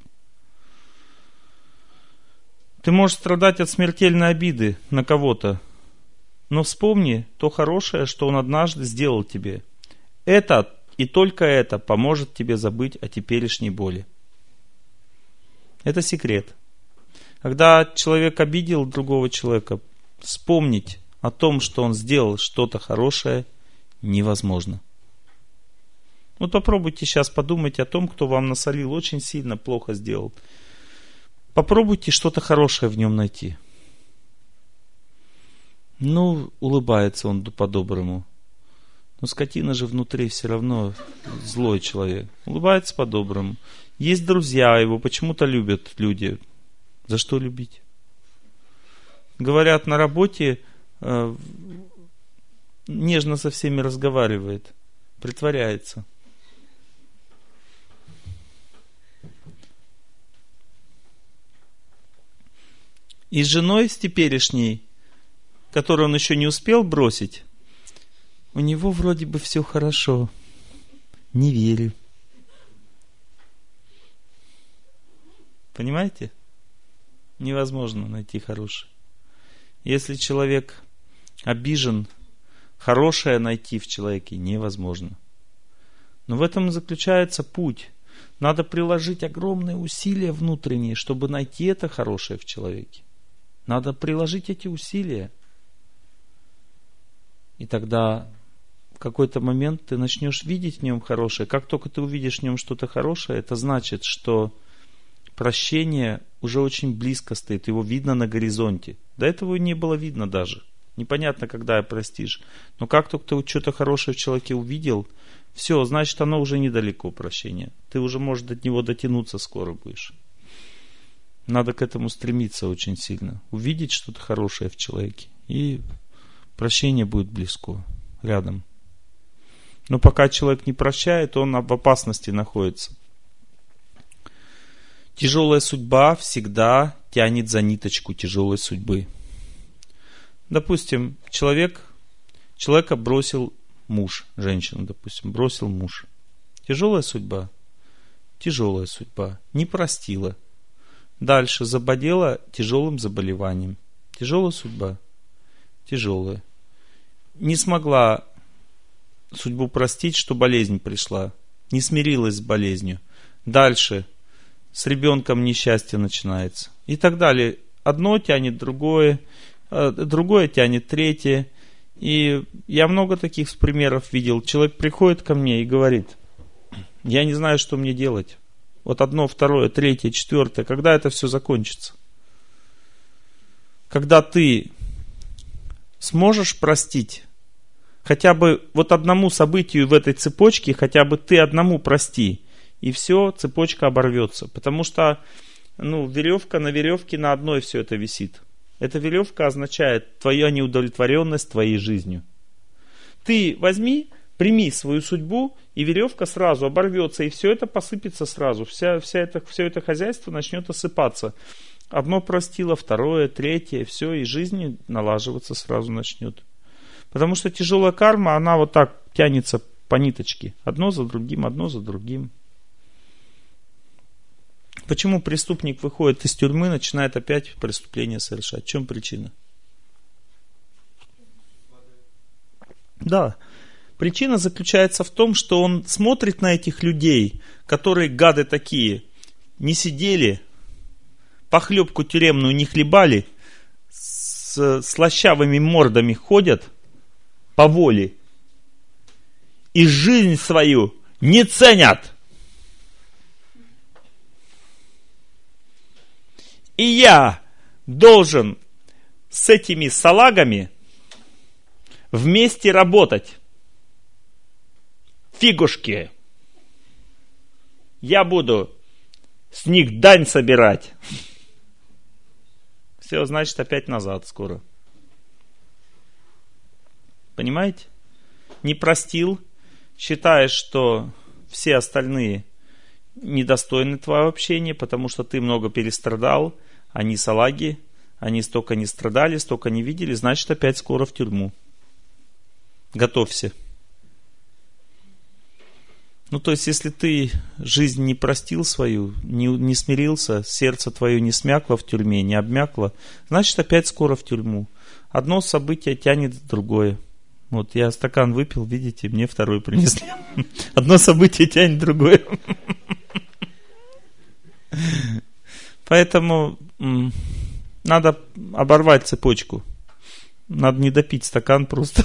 Speaker 1: Ты можешь страдать от смертельной обиды на кого-то, но вспомни то хорошее, что он однажды сделал тебе. Это и только это поможет тебе забыть о теперешней боли. Это секрет. Когда человек обидел другого человека, вспомнить о том, что он сделал что-то хорошее, невозможно. Вот попробуйте сейчас подумать о том, кто вам насолил, очень сильно плохо сделал. Попробуйте что-то хорошее в нем найти. Улыбается он по-доброму. Но скотина же внутри все равно злой человек. Улыбается по-доброму. Есть друзья его, почему-то любят люди. За что любить? Говорят, на работе нежно со всеми разговаривает. Притворяется. И с женой, с теперешней, которую он еще не успел бросить, у него вроде бы все хорошо. Не верю. Понимаете? Невозможно найти хорошее. Если человек обижен, хорошее найти в человеке невозможно. Но в этом и заключается путь. Надо приложить огромные усилия внутренние, чтобы найти это хорошее в человеке. Надо приложить эти усилия. И тогда в какой-то момент ты начнешь видеть в нем хорошее. Как только ты увидишь в нем что-то хорошее, это значит, что прощение уже очень близко стоит. Его видно на горизонте. До этого не было видно даже. Непонятно, когда простишь. Но как только ты что-то хорошее в человеке увидел, все, значит, оно уже недалеко, прощение. Ты уже, может, от него дотянуться скоро будешь. Надо к этому стремиться очень сильно. Увидеть что-то хорошее в человеке. И прощение будет близко, рядом. Но пока человек не прощает, он в опасности находится. Тяжелая судьба всегда тянет за ниточку тяжелой судьбы. Допустим, человека бросил муж, женщину, допустим, бросил муж. Тяжелая судьба? Тяжелая судьба. Не простила. Дальше заболела тяжелым заболеванием. Тяжелая судьба? Тяжелая. Не смогла судьбу простить, что болезнь пришла. Не смирилась с болезнью. Дальше с ребенком несчастье начинается. И так далее. Одно тянет другое, другое тянет третье. И я много таких примеров видел. Человек приходит ко мне и говорит: я не знаю, что мне делать. Вот одно, второе, третье, четвертое. Когда это все закончится? Когда ты сможешь простить хотя бы вот одному событию в этой цепочке, хотя бы ты одному прости, и все, цепочка оборвется. Потому что, веревка на веревке на одной все это висит. Эта веревка означает твоя неудовлетворенность твоей жизнью. Ты возьми, прими свою судьбу, и веревка сразу оборвется, и все это посыпется сразу. Все это хозяйство начнет осыпаться. Одно простило, второе, третье, все, и жизнь налаживаться сразу начнет. Потому что тяжелая карма, она вот так тянется по ниточке. Одно за другим, одно за другим. Почему преступник выходит из тюрьмы, начинает опять преступление совершать? В чем причина? Да. Причина заключается в том, что он смотрит на этих людей, которые гады такие, не сидели, похлебку тюремную не хлебали, с слащавыми мордами ходят по воле и жизнь свою не ценят. И я должен с этими салагами вместе работать. Фигушки. Я буду с них дань собирать. Все, значит, опять назад скоро. Понимаете? Не простил, считаешь, что все остальные недостойны твоего общения, потому что ты много перестрадал, они салаги, они столько не страдали, столько не видели, значит, опять скоро в тюрьму. Готовься. То есть, если ты жизнь не простил свою, не смирился, сердце твое не смякло в тюрьме, не обмякло, значит, опять скоро в тюрьму. Одно событие тянет другое. Вот я стакан выпил, видите, мне второй принесли. Одно событие тянет другое. Поэтому надо оборвать цепочку. Надо не допить стакан просто.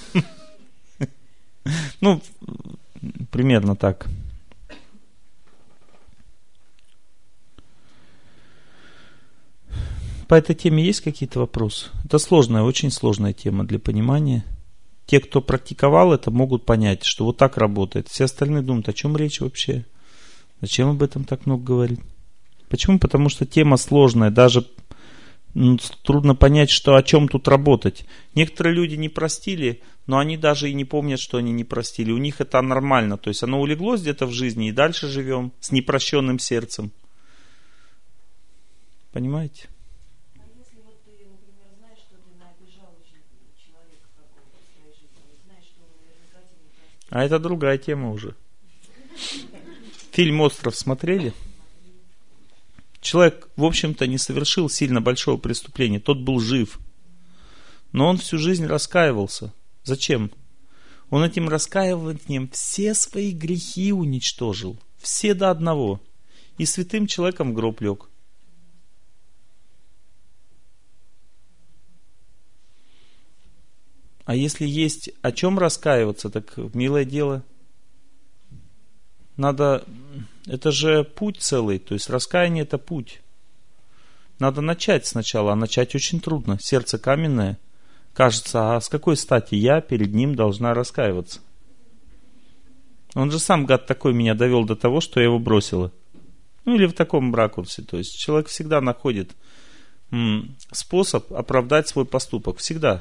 Speaker 1: Примерно так. По этой теме есть какие-то вопросы? Это сложная, очень сложная тема для понимания. Те, кто практиковал это, могут понять, что вот так работает. Все остальные думают, о чем речь вообще? Зачем об этом так много говорить? Почему? Потому что тема сложная. Даже трудно понять, о чем тут работать. Некоторые люди не простили, но они даже и не помнят, что они не простили. У них это нормально. То есть оно улеглось где-то в жизни, и дальше живем с непрощенным сердцем. Понимаете?
Speaker 2: А если вот ты, например, знаешь, что ты наобижал человека какого-то в своей жизни, знаешь, что он наверняка тебя не простит.
Speaker 1: А это другая тема уже. Фильм «Остров» смотрели? Человек, в общем-то, не совершил сильно большого преступления. Тот был жив. Но он всю жизнь раскаивался. Зачем? Он этим раскаиванием все свои грехи уничтожил. Все до одного. И святым человеком в гроб лег. А если есть о чем раскаиваться, так милое дело. Надо... Это же путь целый. То есть раскаяние — это путь. Надо начать сначала. А начать очень трудно. Сердце каменное. кажется, а с какой стати я перед ним должна раскаиваться? Он же сам, гад такой, меня довел до того, что я его бросила. Ну или в таком ракурсе. То есть человек всегда находит способ оправдать свой поступок. Всегда.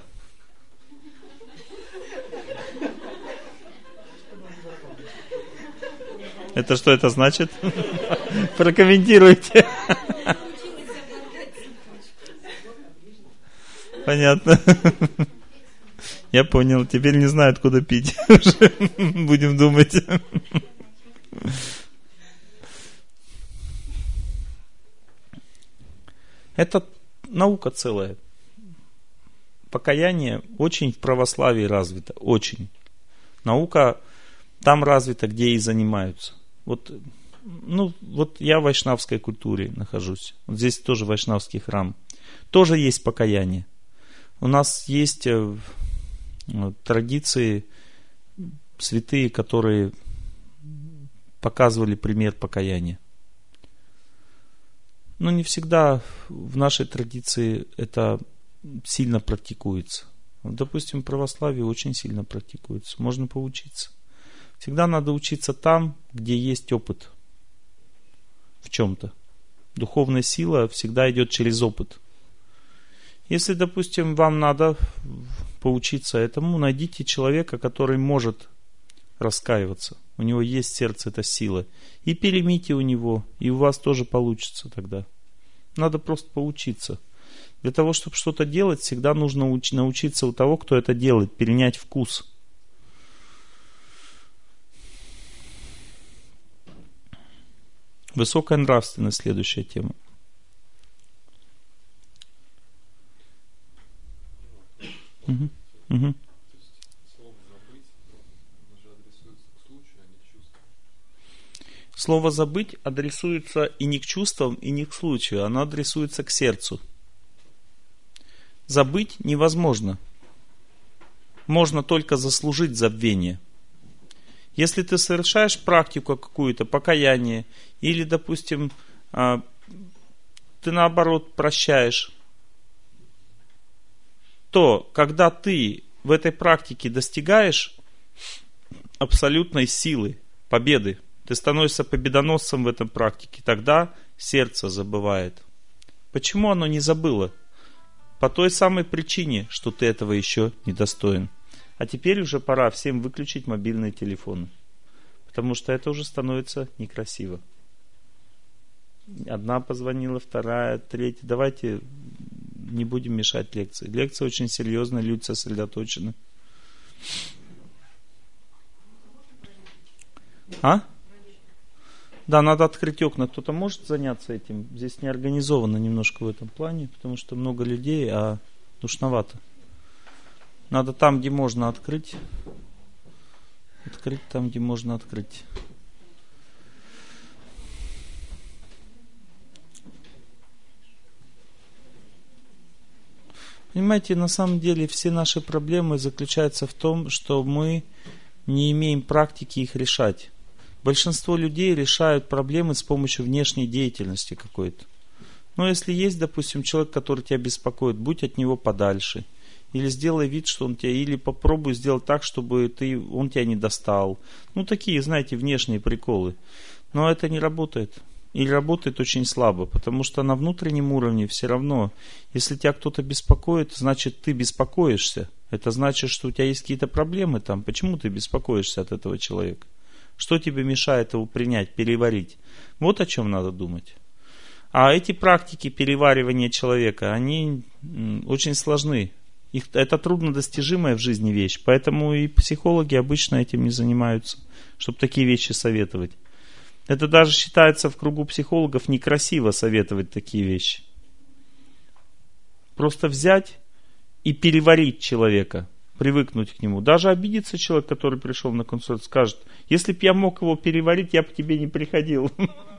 Speaker 1: Это что это значит? Прокомментируйте. Понятно. Я понял. Теперь не знаю, откуда пить. Будем думать. Это наука целая. Покаяние очень в православии развито. Очень. Наука там развита, где и занимаются. Вот я в вайшнавской культуре нахожусь. Вот здесь тоже вайшнавский храм. Тоже есть покаяние. У нас есть традиции святые, которые показывали пример покаяния. Но не всегда в нашей традиции это сильно практикуется. Допустим, в православии очень сильно практикуется. Можно поучиться. Всегда надо учиться там, где есть опыт в чем-то. Духовная сила всегда идет через опыт. Если, допустим, вам надо поучиться этому, найдите человека, который может раскаиваться. У него есть в сердце эта сила. И переймите у него, и у вас тоже получится тогда. Надо просто поучиться. Для того, чтобы что-то делать, всегда нужно научиться у того, кто это делает, перенять вкус. Высокая нравственность — следующая тема. Угу. Угу. Слово «забыть» адресуется и не к чувствам, и не к случаю. Оно адресуется к сердцу. Забыть невозможно. Можно только заслужить забвение. Если ты совершаешь практику какую-то, покаяние, или, допустим, ты наоборот прощаешь, то, когда ты в этой практике достигаешь абсолютной силы, победы, ты становишься победоносцем в этом практике, тогда сердце забывает. Почему оно не забыло? По той самой причине, что ты этого еще не достоин. А теперь уже пора всем выключить мобильные телефоны. Потому что это уже становится некрасиво. Одна позвонила, вторая, третья. Давайте не будем мешать лекции. Лекция очень серьезная, люди сосредоточены. Да, надо открыть окна. Кто-то может заняться этим? Здесь не организовано немножко в этом плане, потому что много людей, а душновато. Надо там, где можно открыть. Открыть там, где можно открыть. Понимаете, на самом деле все наши проблемы заключаются в том, что мы не имеем практики их решать. Большинство людей решают проблемы с помощью внешней деятельности какой-то. Но если есть, допустим, человек, который тебя беспокоит, будь от него подальше. Или сделай вид, что он тебя... Или попробуй сделать так, чтобы он тебя не достал. Такие, знаете, внешние приколы. Но это не работает. Или работает очень слабо. Потому что на внутреннем уровне все равно, если тебя кто-то беспокоит, значит, ты беспокоишься. Это значит, что у тебя есть какие-то проблемы там. Почему ты беспокоишься от этого человека? Что тебе мешает его принять, переварить? Вот о чем надо думать. А эти практики переваривания человека, они очень сложны. Это труднодостижимая в жизни вещь. Поэтому и психологи обычно этим не занимаются, чтобы такие вещи советовать. Это даже считается в кругу психологов некрасиво советовать такие вещи. Просто взять и переварить человека, привыкнуть к нему. Даже обидится человек, который пришел на консультацию, скажет: если бы я мог его переварить, я бы к тебе не приходил.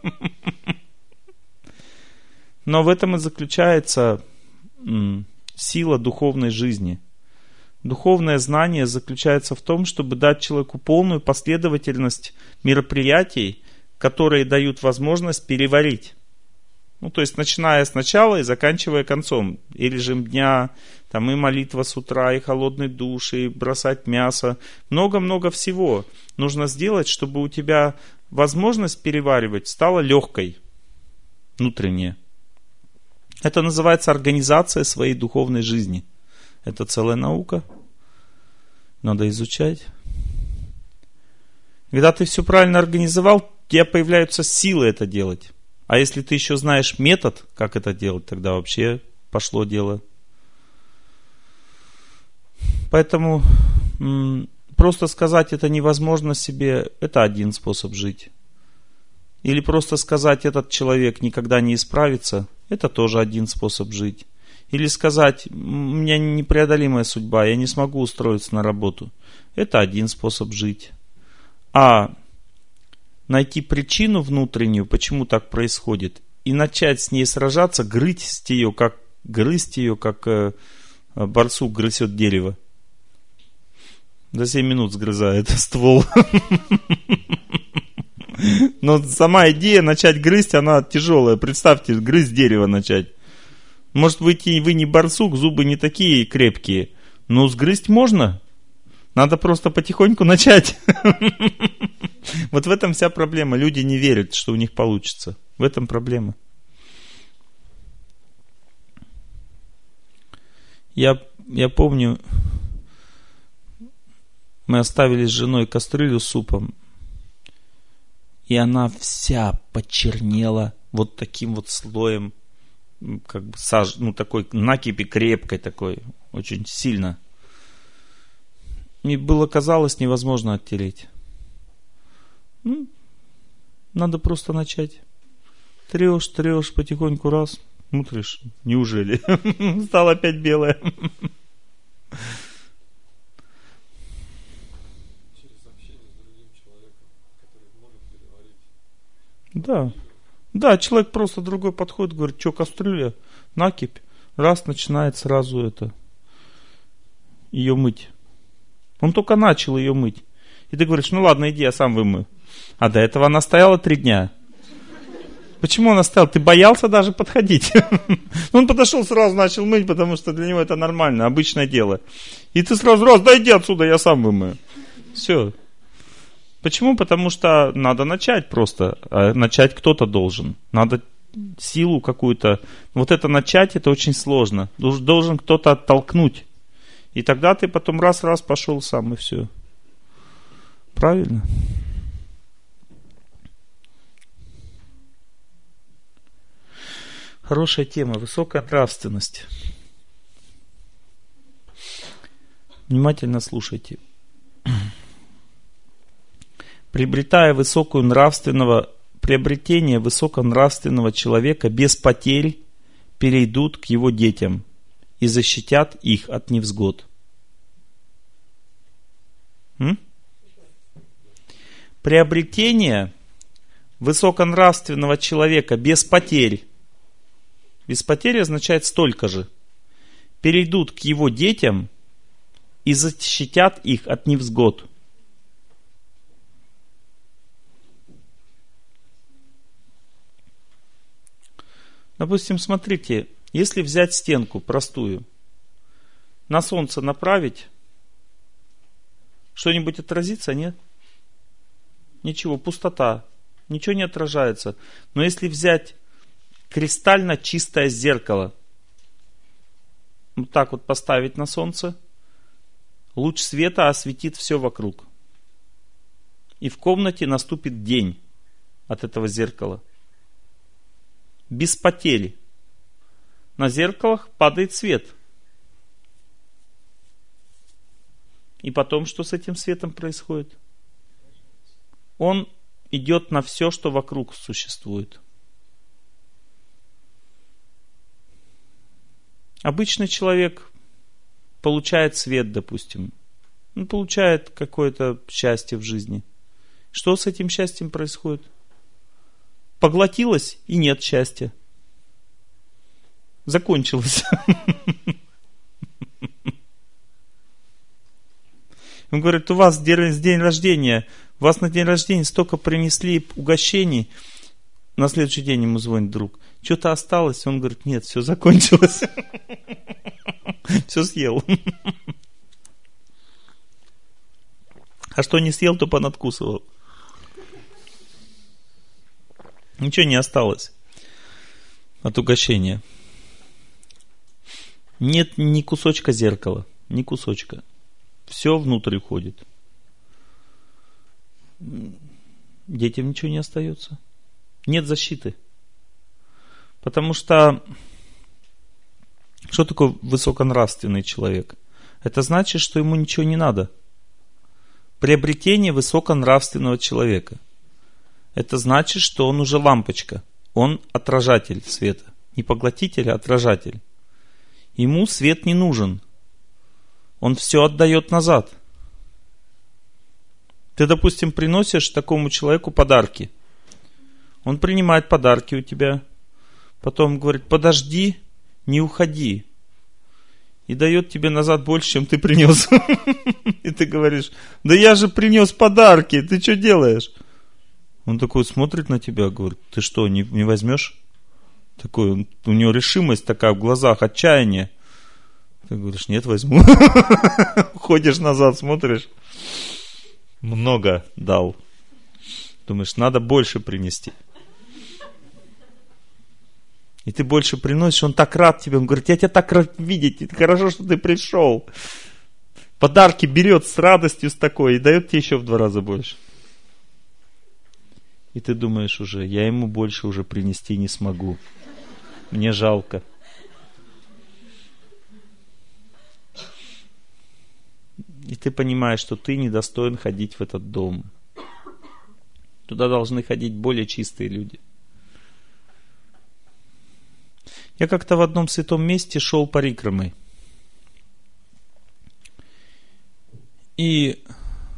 Speaker 1: Но в этом и заключается сила духовной жизни. Духовное знание заключается в том, чтобы дать человеку полную последовательность мероприятий, которые дают возможность переварить. Ну, то есть, начиная с начала и заканчивая концом. И режим дня, там и молитва с утра, и холодный душ, и бросать мясо. Много-много всего нужно сделать, чтобы у тебя возможность переваривать стала легкой, внутренняя. Это называется организация своей духовной жизни. Это целая наука. Надо изучать. Когда ты все правильно организовал, у тебя появляются силы это делать. А если ты еще знаешь метод, как это делать, тогда вообще пошло дело. Поэтому просто сказать это невозможно себе, это один способ жить. Или просто сказать, этот человек никогда не исправится, это тоже один способ жить. Или сказать, у меня непреодолимая судьба, я не смогу устроиться на работу, это один способ жить. А найти причину внутреннюю, почему так происходит, и начать с ней сражаться, грызть ее, как барсук грызет дерево. За 7 минут сгрызает ствол. Но сама идея начать грызть, она тяжелая. Представьте, грызть дерево начать. Может быть, и вы не барсук, зубы не такие крепкие, но сгрызть можно. Надо просто потихоньку начать. Вот в этом вся проблема. Люди не верят, что у них получится. В этом проблема. Я помню, мы оставили с женой кастрюлю с супом, и она вся почернела вот таким вот слоем, как бы такой накипи крепкой такой, очень сильно. Мне было казалось невозможно оттереть. Надо просто начать. Трешь потихоньку раз, смотришь, неужели? Стала опять белая.
Speaker 3: Через общение с другим человеком, который может переварить.
Speaker 1: Да, человек просто другой подходит, говорит, что кастрюля, накипь, раз начинает сразу ее мыть. Он только начал ее мыть. И ты говоришь, ну ладно, иди, я сам вымою. А до этого она стояла 3 дня. Почему она стояла? Ты боялся даже подходить. Он подошел, сразу начал мыть, потому что для него это нормально, обычное дело. И ты сразу, да иди отсюда, я сам вымою. Все. Почему? Потому что надо начать просто. А начать кто-то должен. Надо силу какую-то. Вот это начать, это очень сложно. Должен кто-то оттолкнуть. И тогда ты потом раз пошел сам, и все. Правильно? Хорошая тема. Высокая нравственность. Внимательно слушайте. Приобретение высоконравственного человека без потерь перейдут к его детям и защитят их от невзгод. Приобретение высоконравственного человека без потерь означает столько же. Перейдут к его детям и защитят их от невзгод. Допустим, смотрите, если взять стенку простую, на солнце направить, что-нибудь отразится, нет? Ничего, пустота, ничего не отражается. Но если взять кристально чистое зеркало, вот так вот поставить на солнце, луч света осветит все вокруг. И в комнате наступит день от этого зеркала. Без потери. На зеркалах падает свет. И потом, что с этим светом происходит? Он идет на все, что вокруг существует. Обычный человек получает свет, допустим. Он получает какое-то счастье в жизни. Что с этим счастьем происходит? Поглотилось, и нет счастья. Закончилось. Он говорит, у вас день рождения, вас на день рождения столько принесли угощений. На следующий день ему звонит друг. Что-то осталось? Он говорит, нет, все закончилось. Все съел. А что не съел, то понадкусывал. Ничего не осталось от угощения. Нет ни кусочка зеркала, ни кусочка. Все внутрь уходит. Детям ничего не остается. Нет защиты. Потому что такое высоконравственный человек? Это значит, что ему ничего не надо. Приобретение высоконравственного человека. Это значит, что он уже лампочка. Он отражатель света. Не поглотитель, а отражатель. Ему свет не нужен. Он все отдает назад. Ты, допустим, приносишь такому человеку подарки. Он принимает подарки у тебя. Потом говорит, подожди, не уходи. И дает тебе назад больше, чем ты принес. И ты говоришь, да я же принес подарки, ты что делаешь? Он такой смотрит на тебя, говорит, ты что, не возьмешь? Такой, у него решимость такая в глазах, отчаяние. Ты говоришь, нет, возьму. Ходишь назад, смотришь. Много дал. Думаешь, надо больше принести. И ты больше приносишь, он так рад тебе. Он говорит, я тебя так рад видеть. Хорошо, что ты пришел. Подарки берет с радостью с такой и дает тебе еще в 2 раза больше. И ты думаешь уже, я ему больше уже принести не смогу. Мне жалко. И ты понимаешь, что ты недостоин ходить в этот дом. Туда должны ходить более чистые люди. Я как-то в одном святом месте шел парикрамой. И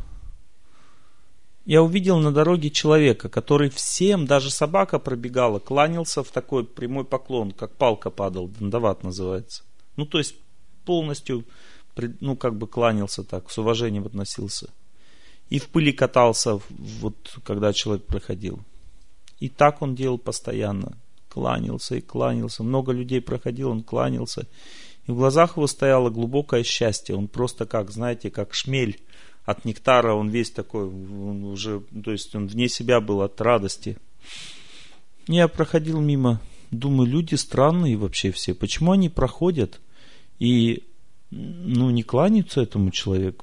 Speaker 1: я увидел на дороге человека, который всем, даже собака пробегала, кланялся в такой прямой поклон, как палка падал, дандават называется. Ну, то есть полностью, ну, как бы кланялся так, с уважением относился. И в пыли катался, вот, когда человек проходил. И так он делал постоянно. Кланялся и кланялся. Много людей проходил, он кланялся. И в глазах его стояло глубокое счастье. Он просто как, знаете, как шмель от нектара. Он весь такой, он уже, то есть он вне себя был от радости. Я проходил мимо. Думаю, люди странные вообще все. Почему они проходят и, ну, не кланяются этому человеку?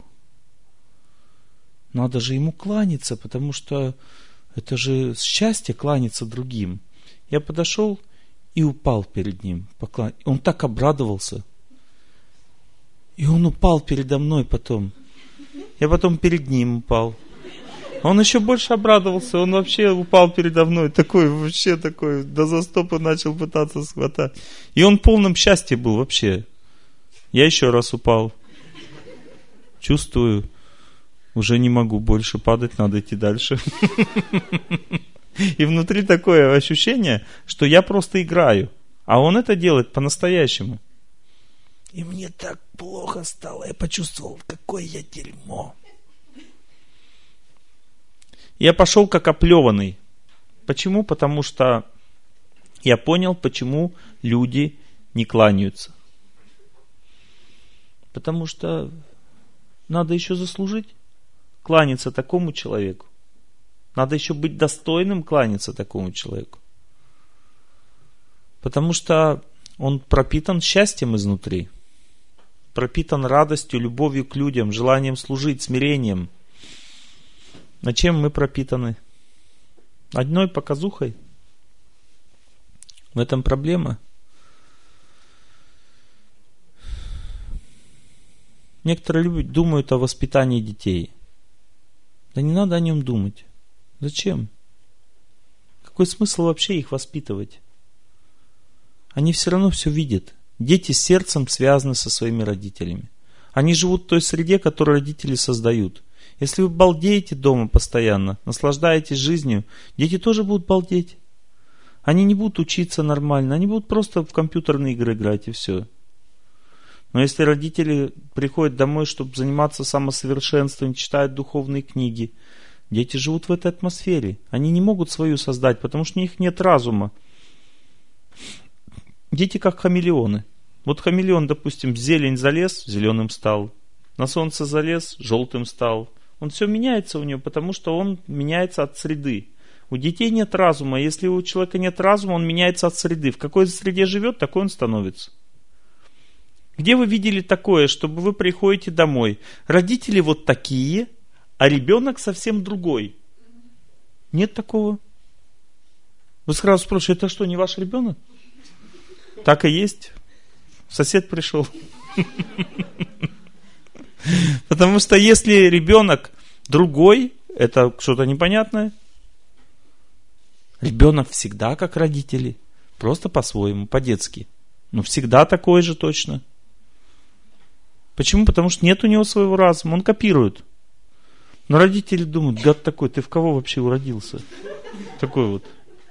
Speaker 1: Надо же ему кланяться, потому что это же счастье кланяться другим. Я подошел и упал перед ним. Он так обрадовался. И он упал передо мной потом. Я потом перед ним упал. Он еще больше обрадовался. Он вообще упал передо мной. Такой, вообще такой, до застопа начал пытаться схватать. И он в полном счастье был вообще. Я еще раз упал. Чувствую, уже не могу больше падать, надо идти дальше. И внутри такое ощущение, что я просто играю. А он это делает по-настоящему. И мне так плохо стало. Я почувствовал, какое я дерьмо. Я пошел как оплеванный. Почему? Потому что я понял, почему люди не кланяются. Потому что надо еще заслужить кланяться такому человеку. Надо еще быть достойным кланяться такому человеку. Потому что он пропитан счастьем изнутри. Пропитан радостью, любовью к людям, желанием служить, смирением. А чем мы пропитаны? Одной показухой? В этом проблема. Некоторые люди думают о воспитании детей. Да не надо о нем думать. Зачем? Какой смысл вообще их воспитывать? Они все равно все видят. Дети сердцем связаны со своими родителями. Они живут в той среде, которую родители создают. Если вы балдеете дома постоянно, наслаждаетесь жизнью, дети тоже будут балдеть. Они не будут учиться нормально, они будут просто в компьютерные игры играть и все. Но если родители приходят домой, чтобы заниматься самосовершенствованием, читают духовные книги, дети живут в этой атмосфере. Они не могут свою создать, потому что у них нет разума. Дети как хамелеоны. Вот хамелеон, допустим, в зелень залез, зеленым стал. На солнце залез, желтым стал. Он все меняется у него, потому что он меняется от среды. У детей нет разума. Если у человека нет разума, он меняется от среды. В какой среде живет, такой он становится. Где вы видели такое, чтобы вы приходите домой? Родители вот такие, а ребенок совсем другой. Нет такого. Вы сразу спрашиваете, это что, не ваш ребенок? Так и есть. Сосед пришел. Потому что если ребенок другой, это что-то непонятное. Ребенок всегда как родители. Просто по-своему, по-детски. Но всегда такой же точно. Почему? Потому что нет у него своего разума. Он копирует. Но родители думают, гад такой, ты в кого вообще уродился? Такой вот.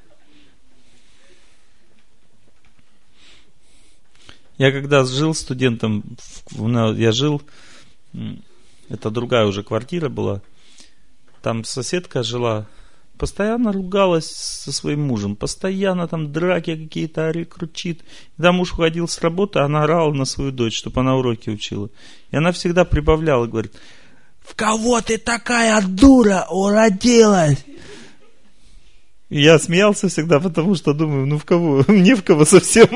Speaker 1: Я когда жил студентом, я жил, это другая уже квартира была, там соседка жила, постоянно ругалась со своим мужем, постоянно там драки какие-то, кричит. Когда муж уходил с работы, она орала на свою дочь, чтобы она уроки учила. И она всегда прибавляла, говорит, в кого ты такая дура уродилась? И я смеялся всегда, потому что думаю, ну в кого? Мне в кого совсем?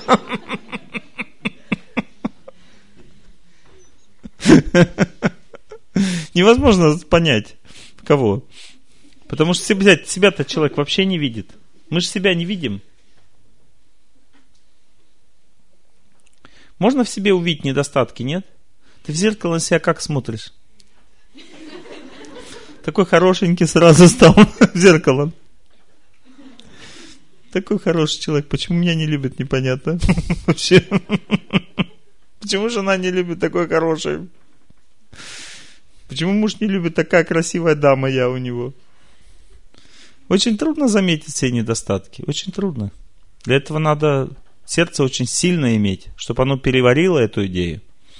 Speaker 1: Невозможно понять, кого. Потому что себя-то человек вообще не видит. Мы же себя не видим. Можно в себе увидеть недостатки, нет? Ты в зеркало на себя как смотришь? Такой хорошенький сразу стал в зеркало. Такой хороший человек. Почему меня не любит, непонятно. Вообще. Почему жена не любит такой хороший? Почему муж не любит такая красивая дама, я у него? Очень трудно заметить все недостатки. Очень трудно. Для этого надо сердце очень сильно иметь, чтобы оно переварило эту идею.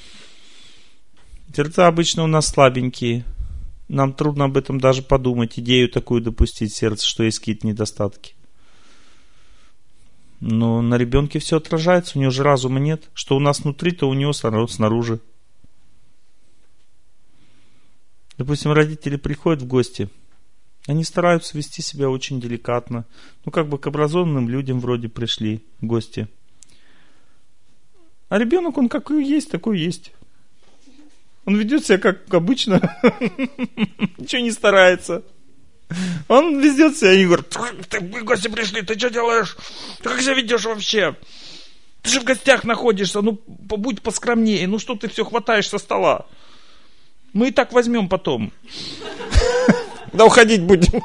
Speaker 1: Сердца обычно у нас слабенькие. Нам трудно об этом даже подумать, идею такую допустить в сердце, что есть какие-то недостатки. Но на ребенке все отражается, у него же разума нет. Что у нас внутри, то у него снаружи. Допустим, родители приходят в гости, они стараются вести себя очень деликатно. Ну, как бы к образованным людям вроде пришли в гости. А ребенок, он какой есть, такой есть. Он ведет себя как обычно, ничего не старается. Он ведет себя и говорит, ты в гости пришли, ты что делаешь? Ты как себя ведешь вообще? Ты же в гостях находишься, ну будь поскромнее, ну что ты все хватаешь со стола? Мы и так возьмем потом. Да уходить будем.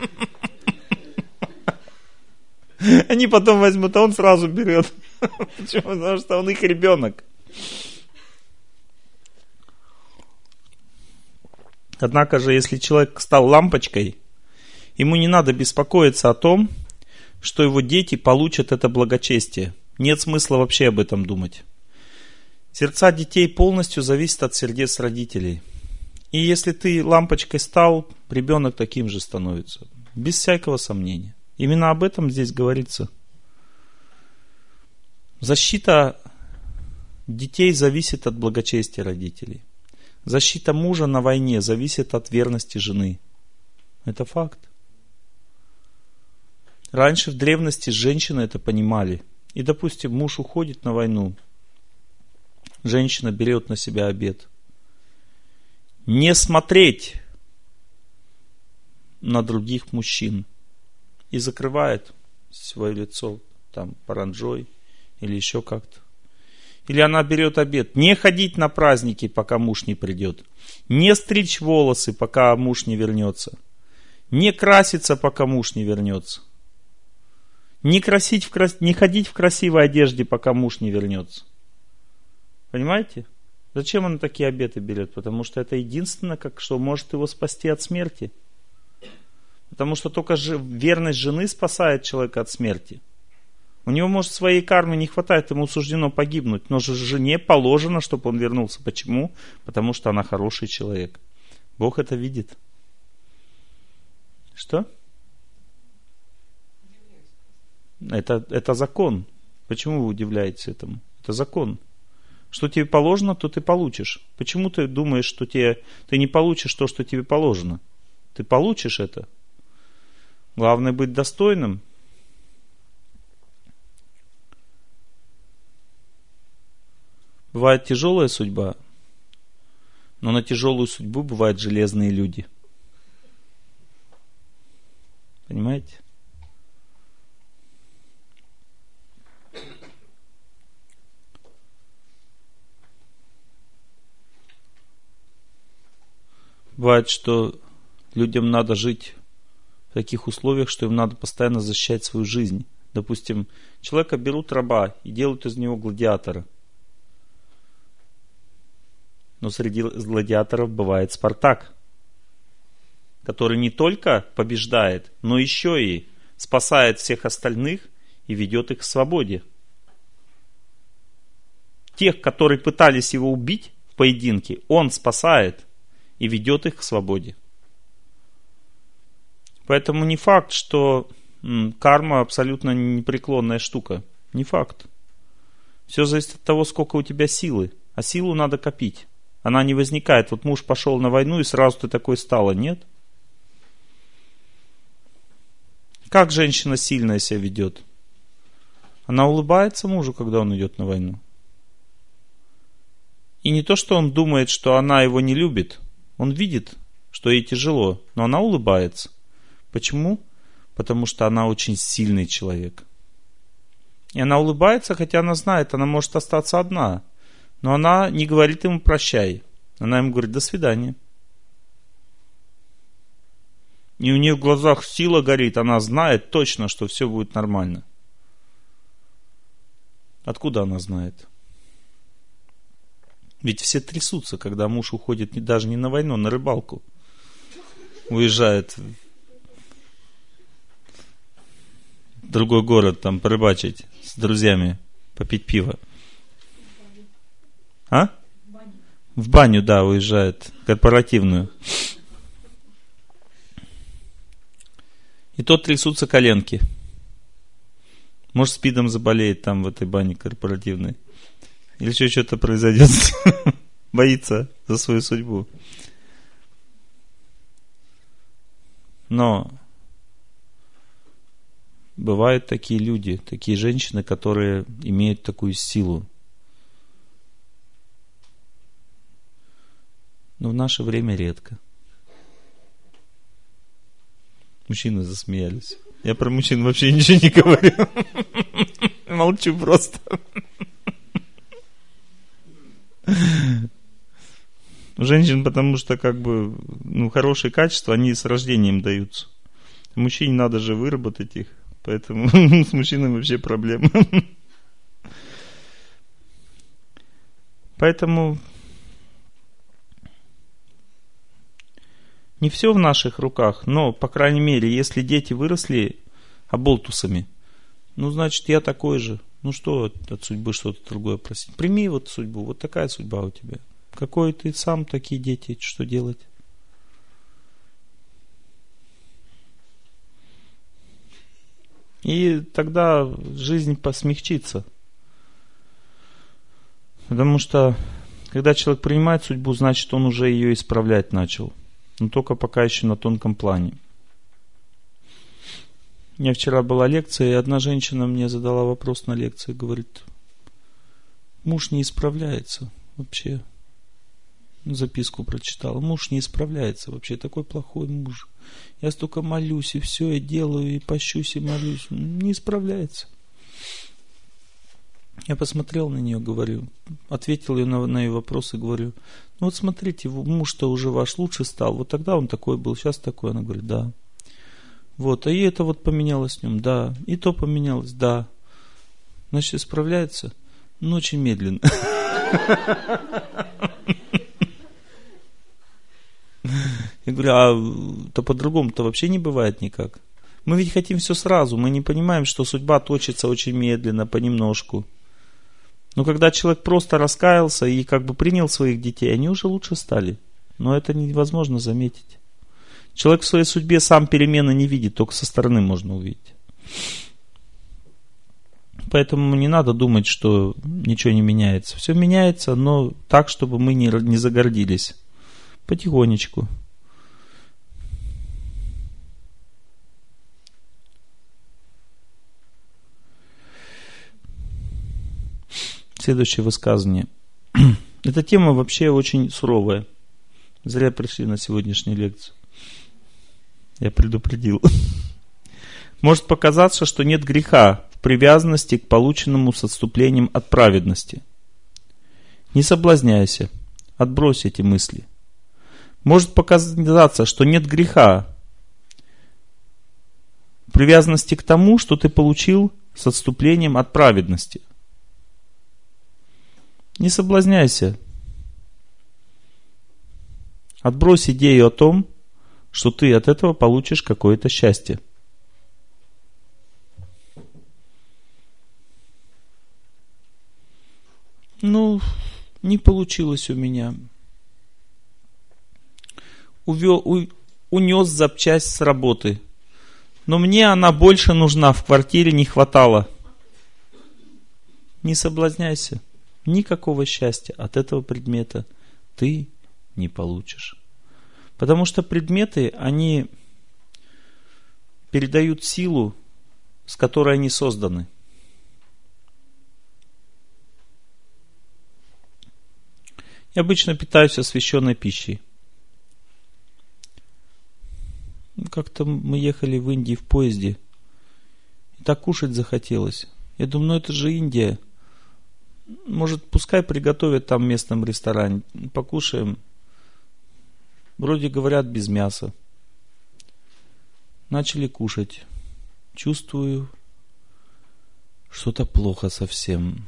Speaker 1: Они потом возьмут, а он сразу берет. Почему? Потому что он их ребенок. Однако же, если человек стал лампочкой, ему не надо беспокоиться о том, что его дети получат это благочестие. Нет смысла вообще об этом думать. Сердца детей полностью зависят от сердец родителей. И если ты лампочкой стал, ребенок таким же становится. Без всякого сомнения. Именно об этом здесь говорится. Защита детей зависит от благочестия родителей. Защита мужа на войне зависит от верности жены. Это факт. Раньше в древности женщины это понимали. И, допустим, муж уходит на войну. Женщина берет на себя обет. Не смотреть на других мужчин. И закрывает свое лицо там паранджой или еще как-то. Или она берет обет. Не ходить на праздники, пока муж не придет. Не стричь волосы, пока муж не вернется. Не краситься, пока муж не вернется. Не ходить в красивой одежде, пока муж не вернется. Понимаете? Зачем она такие обеты берет? Потому что это единственное, что может его спасти от смерти. Потому что только верность жены спасает человека от смерти. У него, может, своей кармы не хватает, ему суждено погибнуть. Но же жене положено, чтобы он вернулся. Почему? Потому что она хороший человек. Бог это видит. Что? Это закон. Почему вы удивляетесь этому? Это закон. Что тебе положено, то ты получишь. Почему ты думаешь, что ты не получишь то, что тебе положено? Ты получишь это. Главное быть достойным. Бывает тяжелая судьба, но на тяжелую судьбу бывают железные люди. Понимаете? Бывает, что людям надо жить в таких условиях, что им надо постоянно защищать свою жизнь. Допустим, человека берут раба и делают из него гладиатора. Но среди гладиаторов бывает Спартак, который не только побеждает, но еще и спасает всех остальных и ведет их к свободе. Тех, которые пытались его убить в поединке, он спасает и ведет их к свободе. Поэтому не факт, что карма абсолютно непреклонная штука. Не факт. Все зависит от того, сколько у тебя силы. А силу надо копить. Она не возникает. Вот муж пошел на войну, и сразу ты такой стала. Нет. Как женщина сильная себя ведет? Она улыбается мужу, когда он идет на войну. И не то, что он думает, что она его не любит. Он видит, что ей тяжело, но она улыбается. Почему? Потому что она очень сильный человек. И она улыбается, хотя она знает, она может остаться одна. Но она не говорит ему прощай. Она ему говорит до свидания. И у нее в глазах сила горит. Она знает точно, что все будет нормально. Откуда она знает? Ведь все трясутся, когда муж уходит даже не на войну, а на рыбалку. Уезжает в другой город там порыбачить с друзьями, попить пиво. А? В баню, да, уезжает. Корпоративную. И тот трясутся коленки. Может, СПИДом заболеет там в этой бане корпоративной. Или еще что-то произойдет. Боится за свою судьбу. Но бывают такие люди, такие женщины, которые имеют такую силу. Но в наше время редко. Мужчины засмеялись. Я про мужчин вообще ничего не говорю. Молчу просто. У женщин, потому что хорошие качества, они с рождением даются. Мужчине надо же выработать их. Поэтому с мужчиной вообще проблема. Поэтому не все в наших руках, но, по крайней мере, если дети выросли оболтусами, значит, я такой же. Что от судьбы что-то другое просить? Прими вот судьбу, вот такая судьба у тебя. Какой ты сам, такие дети, что делать? И тогда жизнь посмягчится. Потому что, когда человек принимает судьбу, значит, он уже ее исправлять начал. Но только пока еще на тонком плане. У меня вчера была лекция, и одна женщина мне задала вопрос на лекции. Говорит, муж не исправляется вообще. Записку прочитала. Муж не исправляется вообще. Такой плохой муж. Я столько молюсь, и все я делаю, и пощусь, и молюсь. Не исправляется. Я посмотрел на нее, говорю, ответил ей на ее вопросы, говорю, вот смотрите, муж-то уже ваш лучше стал. Вот тогда он такой был, сейчас такой. Она говорит, да. Вот, а и это вот поменялось в нем, да. И то поменялось, да. Значит, исправляется, но очень медленно. Я говорю, а-то по-другому-то вообще не бывает никак. Мы ведь хотим все сразу, мы не понимаем, что судьба точится очень медленно, понемножку. Но когда человек просто раскаялся и принял своих детей, они уже лучше стали. Но это невозможно заметить. Человек в своей судьбе сам перемены не видит, только со стороны можно увидеть. Поэтому не надо думать, что ничего не меняется. Все меняется, но так, чтобы мы не загордились. Потихонечку. Следующее высказывание. Эта тема вообще очень суровая. Зря пришли на сегодняшнюю лекцию. Я предупредил. Может показаться, что нет греха в привязанности к полученному с отступлением от праведности. Не соблазняйся, отбрось эти мысли. Может показаться, что нет греха в привязанности к тому, что ты получил с отступлением от праведности. Не соблазняйся. Отбрось идею о том, что ты от этого получишь какое-то счастье. Не получилось у меня. Унес запчасть с работы. Но мне она больше нужна, в квартире не хватало. Не соблазняйся. Никакого счастья от этого предмета ты не получишь. Потому что предметы, они передают силу, с которой они созданы. Я обычно питаюсь освященной пищей. Как-то мы ехали в Индии в поезде, и так кушать захотелось. Я думаю, это же Индия. Может, пускай приготовят там в местном ресторане. Покушаем. Вроде говорят без мяса. Начали кушать. Чувствую, что-то плохо совсем.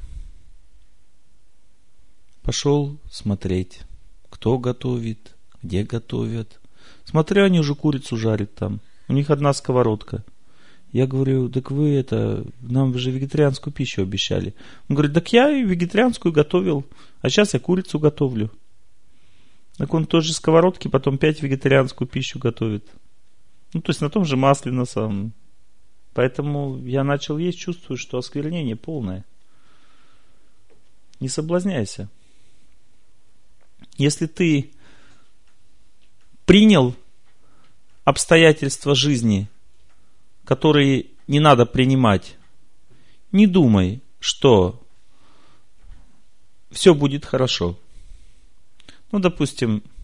Speaker 1: Пошел смотреть, кто готовит, где готовят. Смотрю, они уже курицу жарят там. У них одна сковородка. Я говорю, так вы нам же вегетарианскую пищу обещали. Он говорит, так я и вегетарианскую готовил, а сейчас я курицу готовлю. Так он той же сковородке потом 5 вегетарианскую пищу готовит. То есть на том же масле на самом. Поэтому я начал есть, чувствую, что осквернение полное. Не соблазняйся. Если ты принял обстоятельства жизни, которые не надо принимать, не думай, что все будет хорошо. Допустим,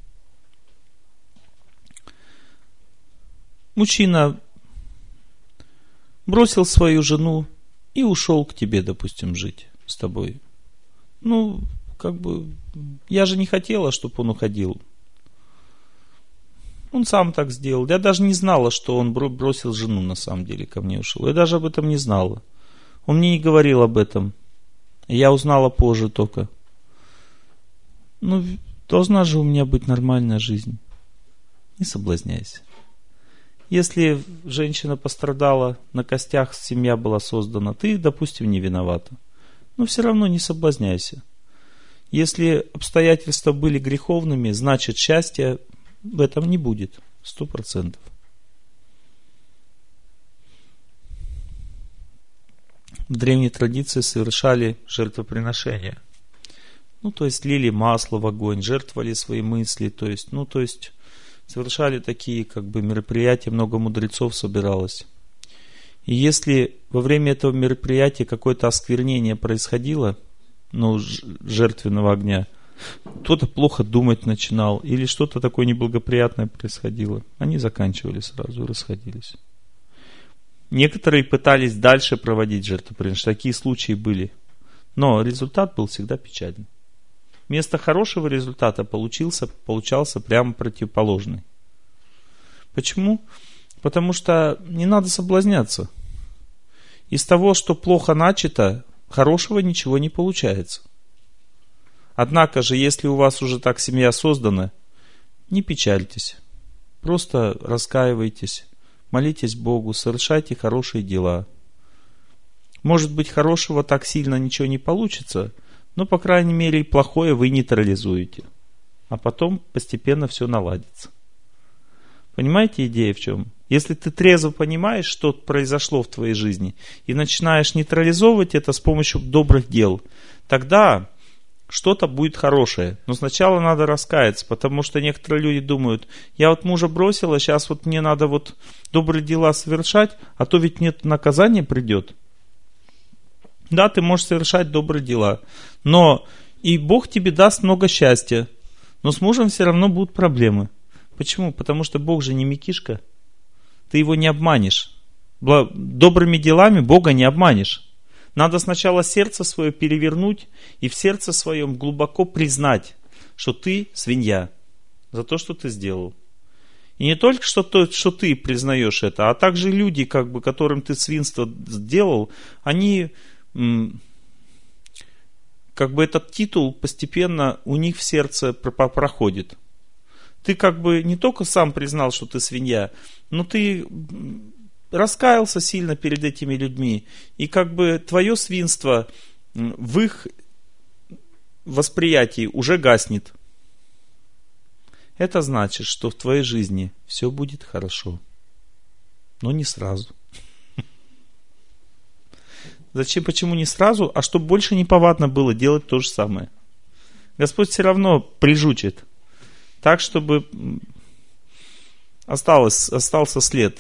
Speaker 1: мужчина бросил свою жену и ушел к тебе, допустим, жить с тобой. Я же не хотела, чтобы он уходил. Он сам так сделал. Я даже не знала, что он бросил жену, на самом деле, ко мне ушел. Я даже об этом не знала. Он мне не говорил об этом. Я узнала позже только. Должна же у меня быть нормальная жизнь. Не соблазняйся. Если женщина пострадала, на костях семья была создана, ты, допустим, не виновата. Но все равно не соблазняйся. Если обстоятельства были греховными, значит счастья в этом не будет. 100%. В древней традиции совершали жертвоприношения. То есть лили масло в огонь, жертвовали свои мысли, то есть совершали такие мероприятия, много мудрецов собиралось. И если во время этого мероприятия какое-то осквернение происходило, жертвенного огня, кто-то плохо думать начинал, или что-то такое неблагоприятное происходило, они заканчивали сразу и расходились. Некоторые пытались дальше проводить жертвоприношения, такие случаи были, но результат был всегда печальный. Вместо хорошего результата получался прямо противоположный. Почему? Потому что не надо соблазняться. Из того, что плохо начато, хорошего ничего не получается. Однако же, если у вас уже так семья создана, не печальтесь. Просто раскаивайтесь, молитесь Богу, совершайте хорошие дела. Может быть, хорошего так сильно ничего не получится, но, по крайней мере, плохое вы нейтрализуете. А потом постепенно все наладится. Понимаете идея в чем? Если ты трезво понимаешь, что произошло в твоей жизни, и начинаешь нейтрализовывать это с помощью добрых дел, тогда что-то будет хорошее. Но сначала надо раскаяться, потому что некоторые люди думают, я вот мужа бросила, сейчас вот мне надо вот добрые дела совершать, а то ведь мне наказание придет. Да, ты можешь совершать добрые дела, но и Бог тебе даст много счастья, но с мужем все равно будут проблемы. Почему? Потому что Бог же не Микишка. Ты его не обманешь. Добрыми делами Бога не обманешь. Надо сначала сердце свое перевернуть и в сердце своем глубоко признать, что ты свинья за то, что ты сделал. И не только что ты признаешь это, а также люди, которым ты свинство сделал, они этот титул постепенно у них в сердце проходит. Ты не только сам признал, что ты свинья, но ты раскаялся сильно перед этими людьми. И твое свинство в их восприятии уже гаснет. Это значит, что в твоей жизни все будет хорошо. Но не сразу. Зачем, почему не сразу? А чтобы больше неповадно было делать то же самое. Господь все равно прижучит. Так, чтобы остался след.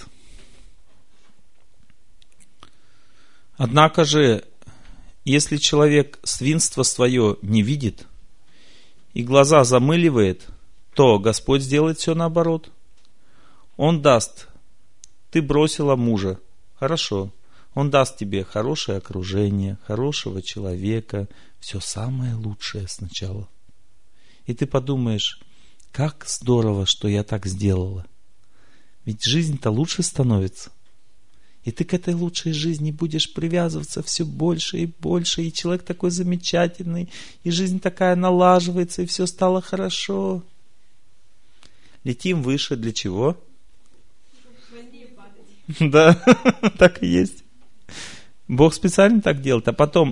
Speaker 1: Однако же, если человек свинство свое не видит и глаза замыливает, то Господь сделает все наоборот. Он даст. Ты бросила мужа. Хорошо. Он даст тебе хорошее окружение, хорошего человека, все самое лучшее сначала. И ты подумаешь, как здорово, что я так сделала. Ведь жизнь-то лучше становится. И ты к этой лучшей жизни будешь привязываться все больше и больше. И человек такой замечательный, и жизнь такая налаживается, и все стало хорошо. Летим выше для чего? Да, так и есть. Бог специально так делает, а потом...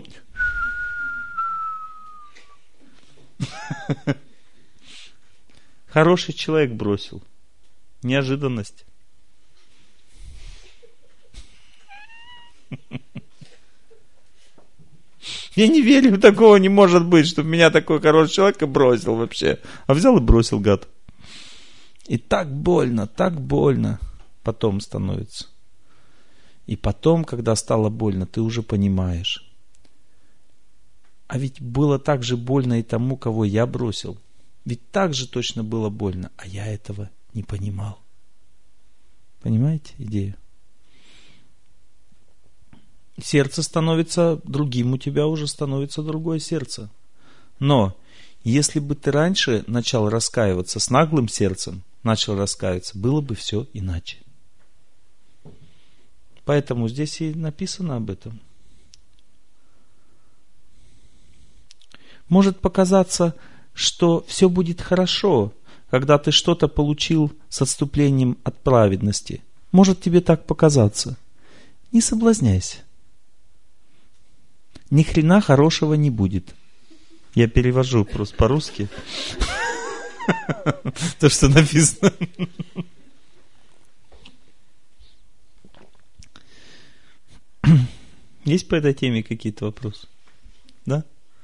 Speaker 1: Хороший человек бросил. Неожиданность. Я не верю, такого не может быть, чтобы меня такой хороший человек бросил вообще. А взял и бросил, гад. И так больно потом становится. И потом, когда стало больно, ты уже понимаешь. А ведь было так же больно и тому, кого я бросил. Ведь так же точно было больно, а я этого не понимал. Понимаете идею? Сердце становится другим, у тебя уже становится другое сердце. Но если бы ты раньше начал раскаиваться с наглым сердцем, начал раскаиваться, было бы все иначе. Поэтому здесь и написано об этом. Может показаться, что все будет хорошо, когда ты что-то получил с отступлением от праведности. Может тебе так показаться. Не соблазняйся. Ни хрена хорошего не будет. Я перевожу просто по-русски. То, что написано. Есть по этой теме какие-то вопросы? Да?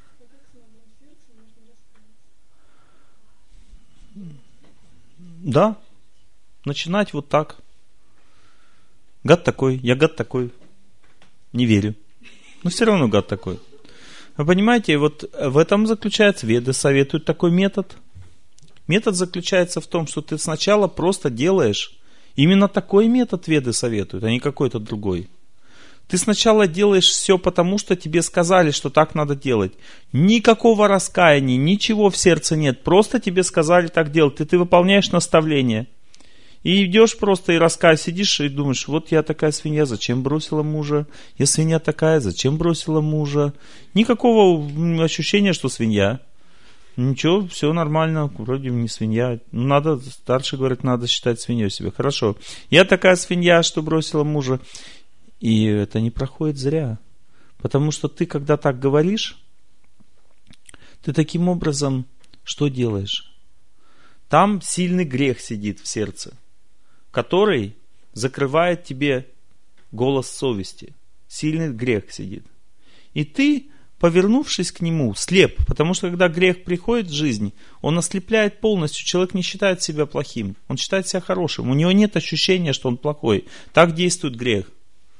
Speaker 1: Да. Начинать вот так. Гад такой, я гад такой. Не верю. Но все равно гад такой. Вы понимаете, вот в этом заключается, веды советуют такой метод. Метод заключается в том, что ты сначала просто делаешь. Именно такой метод веды советуют, а не какой-то другой. Ты сначала делаешь все потому, что тебе сказали, что так надо делать. Никакого раскаяния, ничего в сердце нет. Просто тебе сказали так делать, и ты выполняешь наставление. И идешь просто и сидишь и думаешь, вот я такая свинья, зачем бросила мужа? Я свинья такая, зачем бросила мужа? Никакого ощущения, что свинья. Ничего, все нормально, вроде не свинья. Надо, старший говорит, надо считать свиньей себе. Хорошо. Я такая свинья, что бросила мужа. И это не проходит зря. Потому что ты, когда так говоришь, ты таким образом что делаешь? Там сильный грех сидит в сердце, который закрывает тебе голос совести. Сильный грех сидит. И ты, повернувшись к нему, слеп. Потому что когда грех приходит в жизнь, он ослепляет полностью. Человек не считает себя плохим. Он считает себя хорошим. У него нет ощущения, что он плохой. Так действует грех.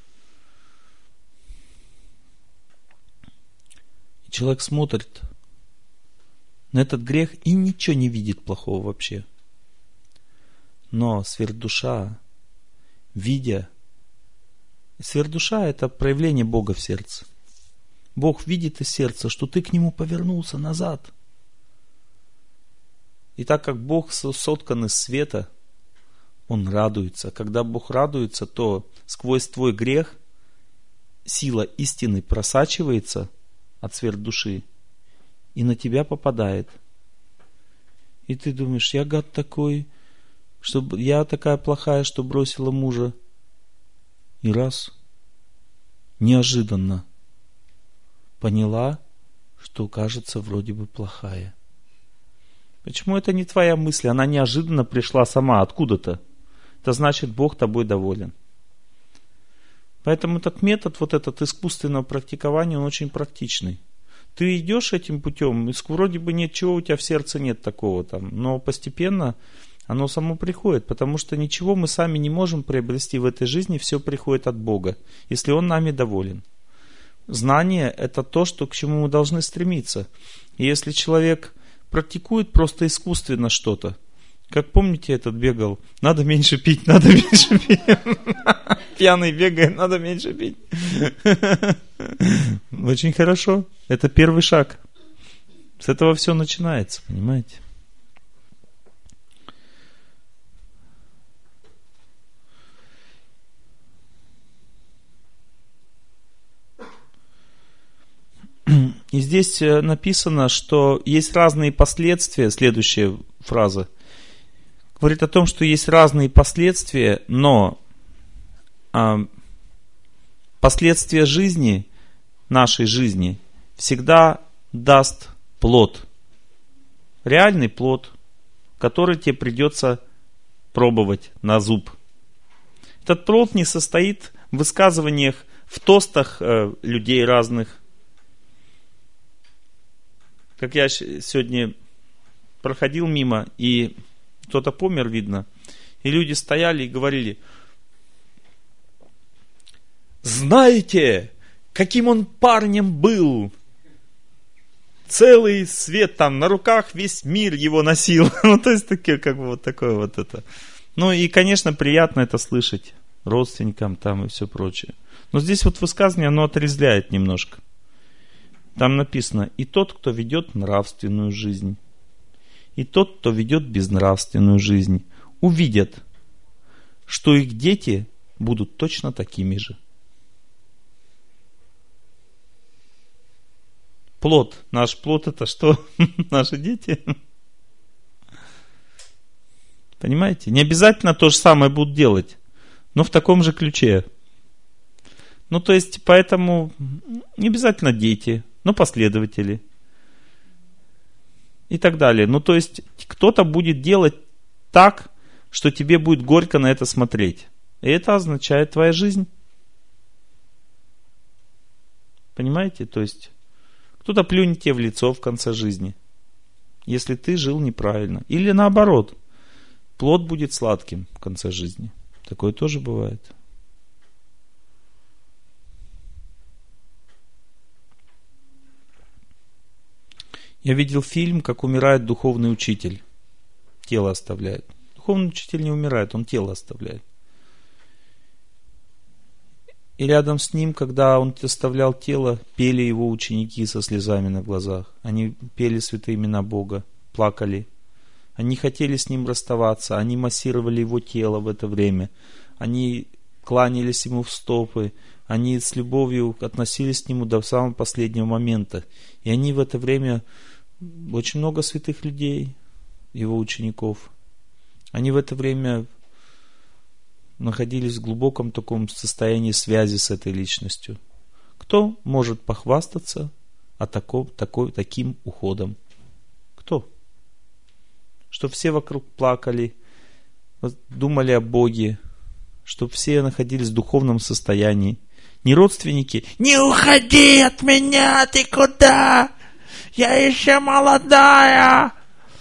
Speaker 1: И человек смотрит на этот грех и ничего не видит плохого вообще. Но сверхдуша, видя, сверхдуша — это проявление Бога в сердце. Бог видит из сердца, что ты к Нему повернулся назад. И так как Бог соткан из света, Он радуется. Когда Бог радуется, то сквозь твой грех сила истины просачивается от сверхдуши и на тебя попадает. И ты думаешь, я гад такой, я такая плохая, что бросила мужа. И раз, неожиданно поняла, что кажется вроде бы плохая. Почему это не твоя мысль? Она неожиданно пришла сама откуда-то. Это значит, Бог тобой доволен. Поэтому этот метод, вот этот искусственного практикования, он очень практичный. Ты идешь этим путем, и вроде бы ничего у тебя в сердце нет такого там, но постепенно оно само приходит, потому что ничего мы сами не можем приобрести в этой жизни, все приходит от Бога, если Он нами доволен. Знание — это то, к чему мы должны стремиться. И если человек практикует просто искусственно что-то, как помните, этот бегал, надо меньше пить, надо меньше пить. Пьяный бегает, надо меньше пить. Очень хорошо. Это первый шаг. С этого все начинается, понимаете? И здесь написано, что есть разные последствия. Следующая фраза говорит о том, что есть разные последствия, но последствия жизни, нашей жизни, всегда даст плод. Реальный плод, который тебе придется пробовать на зуб. Этот плод не состоит в высказываниях, в тостах людей разных. Как я сегодня проходил мимо, и кто-то помер, видно, и люди стояли и говорили: знаете, каким он парнем был? Целый свет там, на руках весь мир его носил. Ну, то есть, вот такое вот это. Ну, и, конечно, приятно это слышать родственникам там и все прочее. Но здесь вот высказывание, оно отрезвляет немножко. Там написано: и тот, кто ведет нравственную жизнь, и тот, кто ведет безнравственную жизнь, увидят, что их дети будут точно такими же. Плод. Наш плод — это что? Наши дети. Понимаете? Не обязательно то же самое будут делать, но в таком же ключе. Ну, то есть, поэтому не обязательно дети, но последователи. И так далее. Ну, то есть, кто-то будет делать так, что тебе будет горько на это смотреть. И это означает твоя жизнь. Понимаете? То есть, кто-то плюнет тебе в лицо в конце жизни, если ты жил неправильно. Или наоборот, плод будет сладким в конце жизни. Такое тоже бывает. Я видел фильм, как умирает духовный учитель. Тело оставляет. Духовный учитель не умирает, он тело оставляет. И рядом с ним, когда он оставлял тело, пели его ученики со слезами на глазах. Они пели святые имена Бога, плакали. Они хотели с ним расставаться, они массировали его тело в это время. Они кланялись ему в стопы, они с любовью относились к нему до самого последнего момента. И они в это время, очень много святых людей, его учеников, они в это время находились в глубоком таком состоянии связи с этой личностью. Кто может похвастаться таким уходом? Кто? Что все вокруг плакали, думали о Боге, чтобы все находились в духовном состоянии. Не родственники. Не уходи от меня, ты куда? Я еще молодая.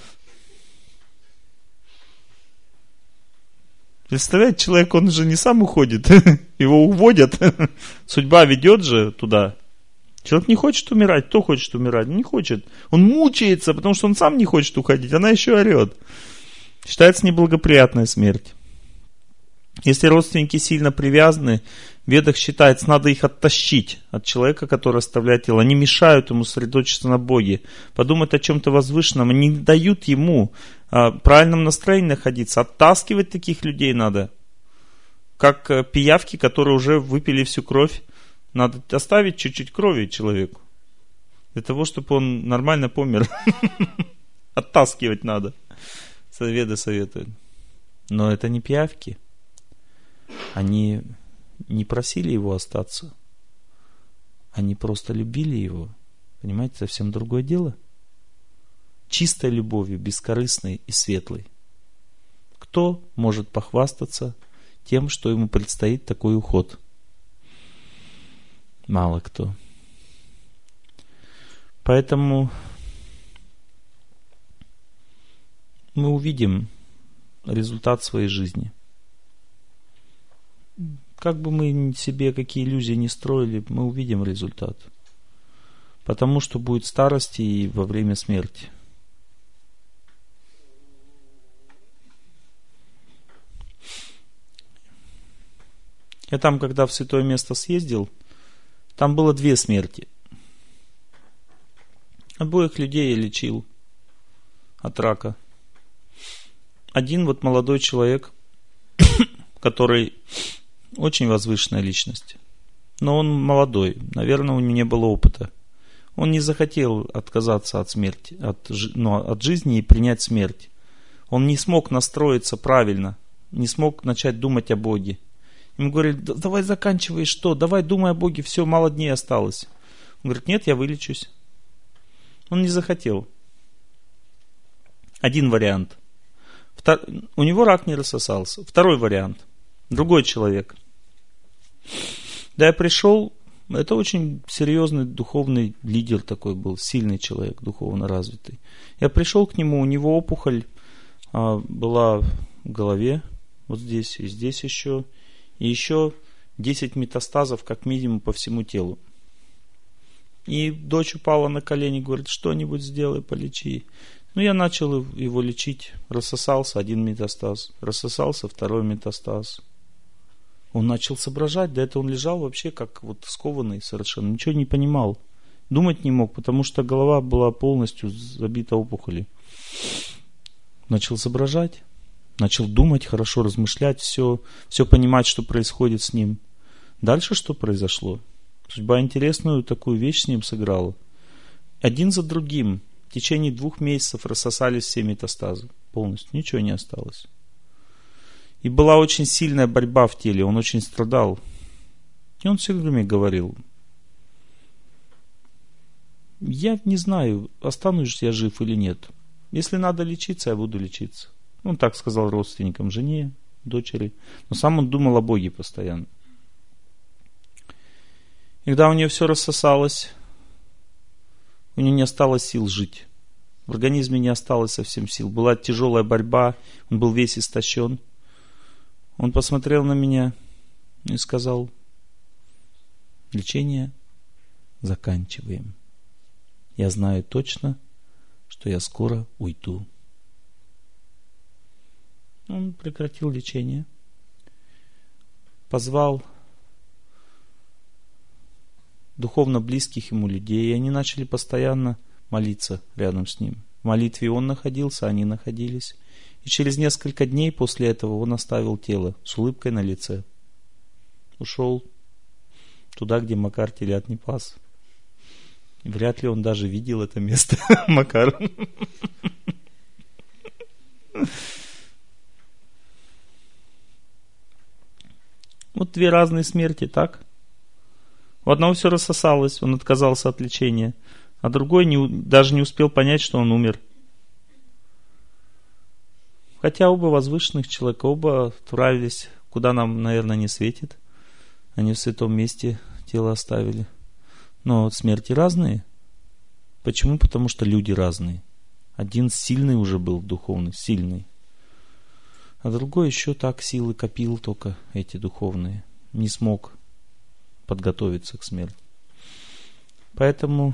Speaker 1: Представляете, человек, он же не сам уходит. Его уводят. Судьба ведет же туда. Человек не хочет умирать. Кто хочет умирать? Не хочет. Он мучается, потому что он сам не хочет уходить. Она еще орет. Считается неблагоприятная смерть. Если родственники сильно привязаны, в ведах считается, надо их оттащить от человека, который оставляет тело. Они мешают ему сосредоточиться на Боге, подумать о чем-то возвышенном. Они не дают ему в правильном настроении находиться. Оттаскивать таких людей надо. Как пиявки, которые уже выпили всю кровь. Надо оставить чуть-чуть крови человеку. Для того, чтобы он нормально помер. Оттаскивать надо. Веды советуют. Но это не пиявки. Они не просили его остаться. Они просто любили его. Понимаете, совсем другое дело. Чистой любовью, бескорыстной и светлой. Кто может похвастаться тем, что ему предстоит такой уход? Мало кто. Поэтому мы увидим результат своей жизни. Как бы мы себе какие иллюзии не строили, мы увидим результат. Потому что будет старость и во время смерти. Я там, когда в святое место съездил, там было 2 смерти. Обоих людей я лечил от рака. Один вот молодой человек, который очень возвышенная личность. Но он молодой. Наверное, у него не было опыта. Он не захотел отказаться от смерти, от жизни и принять смерть. Он не смог настроиться правильно. Не смог начать думать о Боге. Ему говорили, давай заканчивай, что? Давай думай о Боге, все, мало дней осталось. Он говорит, нет, я вылечусь. Он не захотел. Один вариант. У него рак не рассосался. Второй вариант. Другой человек. Да, я пришел, это очень серьезный духовный лидер такой был, сильный человек, духовно развитый. Я пришел к нему, у него опухоль была в голове, вот здесь и здесь еще, и еще 10 метастазов как минимум по всему телу. И дочь упала на колени, говорит, что-нибудь сделай, полечи. Ну, я начал его лечить, рассосался один метастаз, рассосался второй метастаз. Он начал соображать, до этого он лежал вообще как вот скованный совершенно, ничего не понимал. Думать не мог, потому что голова была полностью забита опухолью. Начал соображать, начал думать, хорошо размышлять, все понимать, что происходит с ним. Дальше что произошло? Судьба интересную такую вещь с ним сыграла. Один за другим в течение 2 месяцев рассосались все метастазы. Полностью, ничего не осталось. И была очень сильная борьба в теле, он очень страдал. И он все время говорил, я не знаю, останусь я жив или нет. Если надо лечиться, я буду лечиться. Он так сказал родственникам, жене, дочери. Но сам он думал о Боге постоянно. И когда у нее все рассосалось, у нее не осталось сил жить. В организме не осталось совсем сил. Была тяжелая борьба, он был весь истощен. Он посмотрел на меня и сказал, лечение заканчиваем. Я знаю точно, что я скоро уйду. Он прекратил лечение, позвал духовно близких ему людей, и они начали постоянно молиться рядом с ним. В молитве он находился, они находились. И через несколько дней после этого он оставил тело с улыбкой на лице. Ушел туда, где Макар телят не пас. И вряд ли он даже видел это место, Макар. Вот 2 разные смерти, так? У одного все рассосалось, он отказался от лечения, а другой даже не успел понять, что он умер. Хотя оба возвышенных человека, оба отправились куда нам, наверное, не светит. Они в святом месте тело оставили. Но смерти разные. Почему? Потому что люди разные. Один сильный уже был духовный, сильный. А другой еще так силы копил только эти духовные. Не смог подготовиться к смерти. Поэтому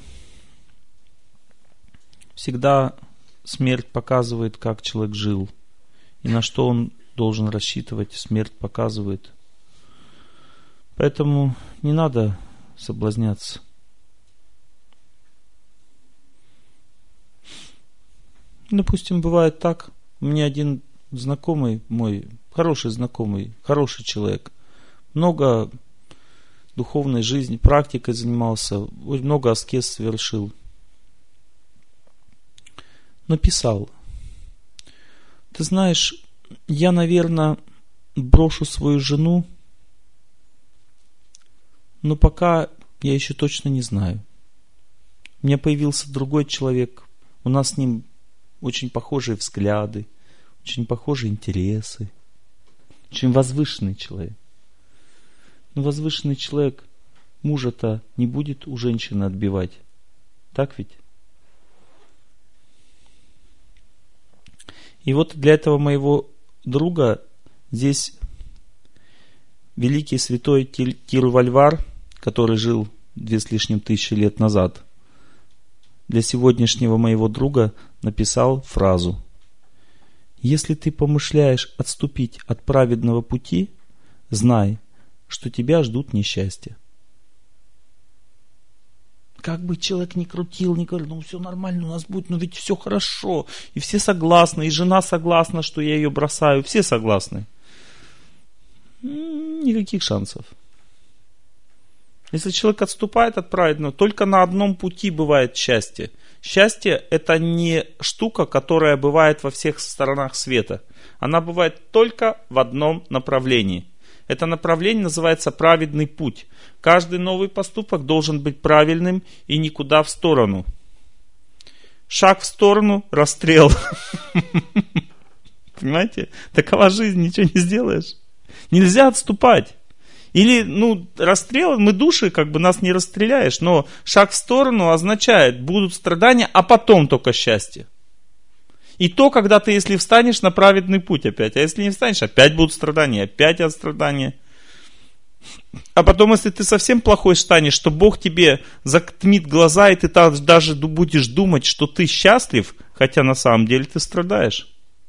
Speaker 1: всегда смерть показывает, как человек жил. И на что он должен рассчитывать, смерть показывает. Поэтому не надо соблазняться. Допустим, бывает так. У меня один знакомый мой, хороший знакомый, хороший человек, много духовной жизни, практикой занимался, много аскез совершил. Написал: ты знаешь, я, наверное, брошу свою жену, но пока я еще точно не знаю. У меня появился другой человек, у нас с ним очень похожие взгляды, очень похожие интересы. Очень возвышенный человек. Но возвышенный человек мужа-то не будет у женщины отбивать. Так ведь? И вот для этого моего друга здесь великий святой Тирувальвар, который жил 2 с лишним тысячи лет назад, для сегодняшнего моего друга написал фразу: если ты помышляешь отступить от праведного пути, знай, что тебя ждут несчастья. Как бы человек ни крутил, ни говорил, ну все нормально у нас будет, но ведь все хорошо. И все согласны, и жена согласна, что я ее бросаю. Все согласны. Никаких шансов. Если человек отступает от праведного, только на одном пути бывает счастье. Счастье – это не штука, которая бывает во всех сторонах света. Она бывает только в одном направлении. Это направление называется праведный путь. Каждый новый поступок должен быть правильным и никуда в сторону. Шаг в сторону – расстрел. Понимаете? Такова жизнь, ничего не сделаешь. Нельзя отступать. Или, расстрел, мы души, нас не расстреляешь, но шаг в сторону означает, будут страдания, а потом только счастье. И то, когда ты, если встанешь на праведный путь опять, а если не встанешь, опять будут страдания, опять от страдания. А потом, если ты совсем плохой станешь, что Бог тебе затмит глаза, и ты даже будешь думать, что ты счастлив, хотя на самом деле ты страдаешь.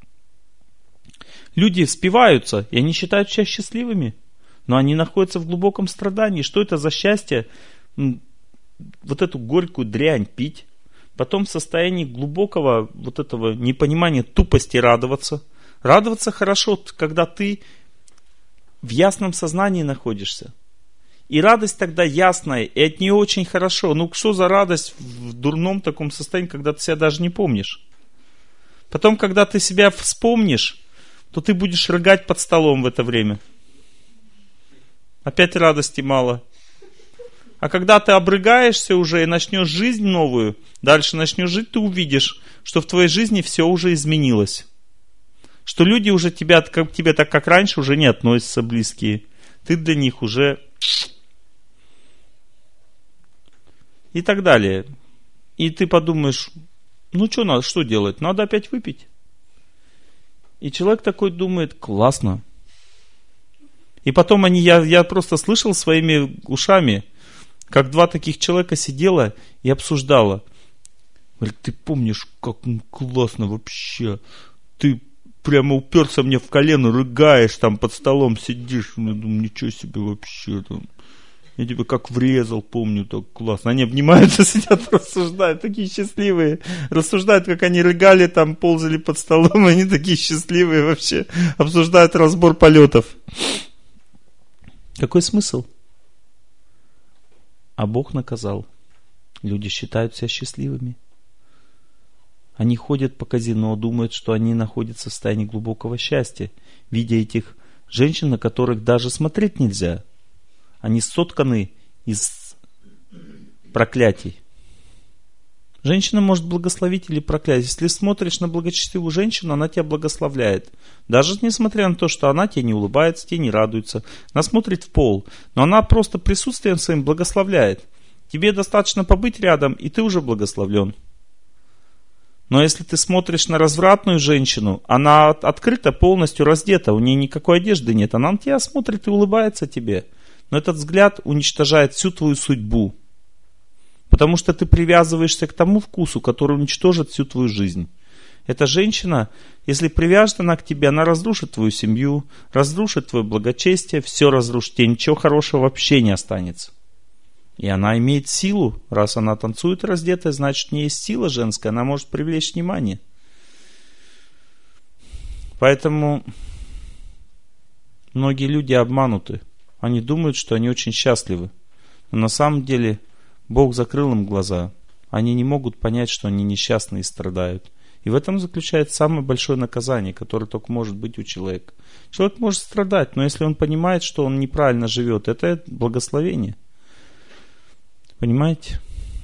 Speaker 1: Люди спиваются, и они считают себя счастливыми. Но они находятся в глубоком страдании. Что это за счастье? Вот эту горькую дрянь пить. Потом в состоянии глубокого вот этого непонимания, тупости радоваться. Радоваться хорошо, когда ты в ясном сознании находишься. И радость тогда ясная, и от нее очень хорошо. Что за радость в дурном таком состоянии, когда ты себя даже не помнишь? Потом, когда ты себя вспомнишь, то ты будешь рыгать под столом в это время. Опять радости мало. А когда ты обрыгаешься уже и начнешь жизнь новую, дальше начнешь жить, ты увидишь, что в твоей жизни все уже изменилось. Что люди уже к тебе так, как раньше, уже не относятся близкие. Ты для них уже... И так далее. И ты подумаешь, что делать? Надо опять выпить. И человек такой думает, классно. И потом я просто слышал своими ушами, как два таких человека сидело и обсуждало. Говорит, ты помнишь, как классно вообще. Ты прямо уперся мне в колено, рыгаешь, там под столом сидишь. Я думаю, ничего себе вообще. Я тебя как врезал, помню, так классно. Они обнимаются, сидят, рассуждают, такие счастливые. Рассуждают, как они рыгали, там ползали под столом. Они такие счастливые вообще. Обсуждают разбор полетов. Какой смысл? А Бог наказал. Люди считают себя счастливыми. Они ходят по казино, думают, что они находятся в состоянии глубокого счастья, видя этих женщин, на которых даже смотреть нельзя. Они сотканы из проклятий. Женщина может благословить или проклясть. Если смотришь на благочестивую женщину, она тебя благословляет. Даже несмотря на то, что она тебе не улыбается, тебе не радуется. Она смотрит в пол. Но она просто присутствием своим благословляет. Тебе достаточно побыть рядом, и ты уже благословлен. Но если ты смотришь на развратную женщину, она открыта, полностью раздета, у нее никакой одежды нет. Она на тебя смотрит и улыбается тебе. Но этот взгляд уничтожает всю твою судьбу. Потому что ты привязываешься к тому вкусу, который уничтожит всю твою жизнь. Эта женщина, если привяжет она к тебе, она разрушит твою семью, разрушит твое благочестие, все разрушит, тебе ничего хорошего вообще не останется. И она имеет силу, раз она танцует раздетая, значит, у нее есть сила женская, она может привлечь внимание. Поэтому многие люди обмануты. Они думают, что они очень счастливы. Но на самом деле Бог закрыл им глаза. Они не могут понять, что они несчастны и страдают. И в этом заключается самое большое наказание, которое только может быть у человека. Человек может страдать, но если он понимает, что он неправильно живет, это благословение. Понимаете?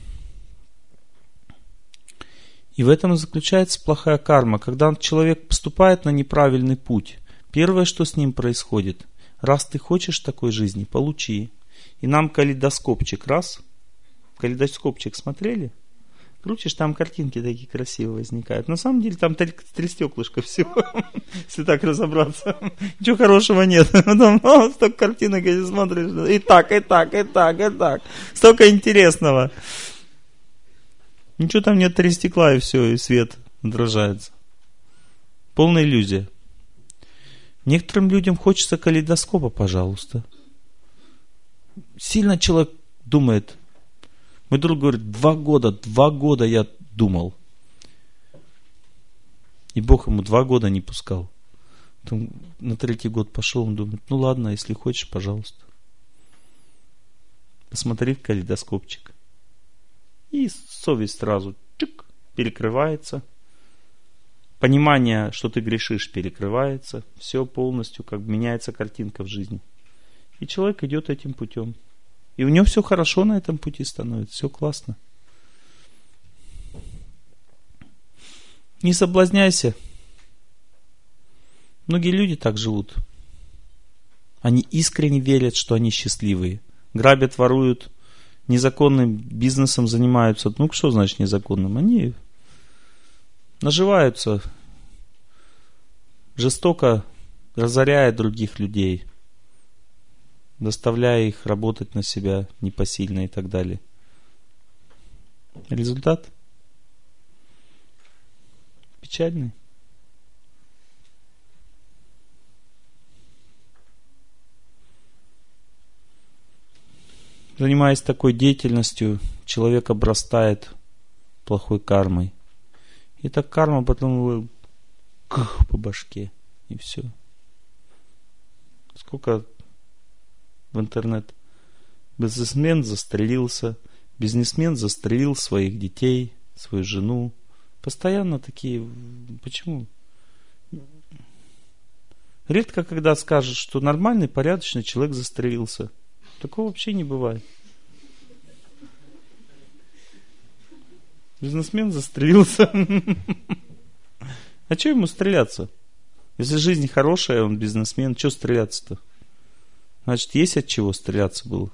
Speaker 1: И в этом заключается плохая карма. Когда человек поступает на неправильный путь, первое, что с ним происходит, раз ты хочешь такой жизни, получи. И нам калейдоскопчик раз. Калейдоскопчик смотрели? Крутишь, там картинки такие красивые возникают. На самом деле там три стеклышка всего, если так разобраться. Ничего хорошего нет. Потом столько картинок, если смотришь. И так, и так, и так, и так. Столько интересного. Ничего там нет, три стекла, и все, и свет отражается. Полная иллюзия. Некоторым людям хочется калейдоскопа, пожалуйста. Сильно человек думает. Мой друг говорит, 2 года я думал. И Бог ему 2 года не пускал. Потом на 3-й год пошел, он думает, ну ладно, если хочешь, пожалуйста. Посмотри в калейдоскопчик. И совесть сразу чик, перекрывается. Понимание, что ты грешишь, перекрывается. Все полностью, как меняется картинка в жизни. И человек идет этим путем. И у него все хорошо на этом пути становится. Все классно. Не соблазняйся. Многие люди так живут. Они искренне верят, что они счастливые. Грабят, воруют, незаконным бизнесом занимаются. Ну, что значит незаконным? Они наживаются, жестоко разоряя других людей, заставляя их работать на себя непосильно и так далее. Результат печальный. Занимаясь такой деятельностью, человек обрастает плохой кармой. И так карма потом по башке. И все. Сколько в интернет. Бизнесмен застрелился. Бизнесмен застрелил своих детей, свою жену. Постоянно такие. Почему? Редко когда скажут, что нормальный, порядочный человек застрелился. Такого вообще не бывает. Бизнесмен застрелился. А что ему стреляться? Если жизнь хорошая, он бизнесмен, что стреляться-то? Значит, есть от чего стреляться было.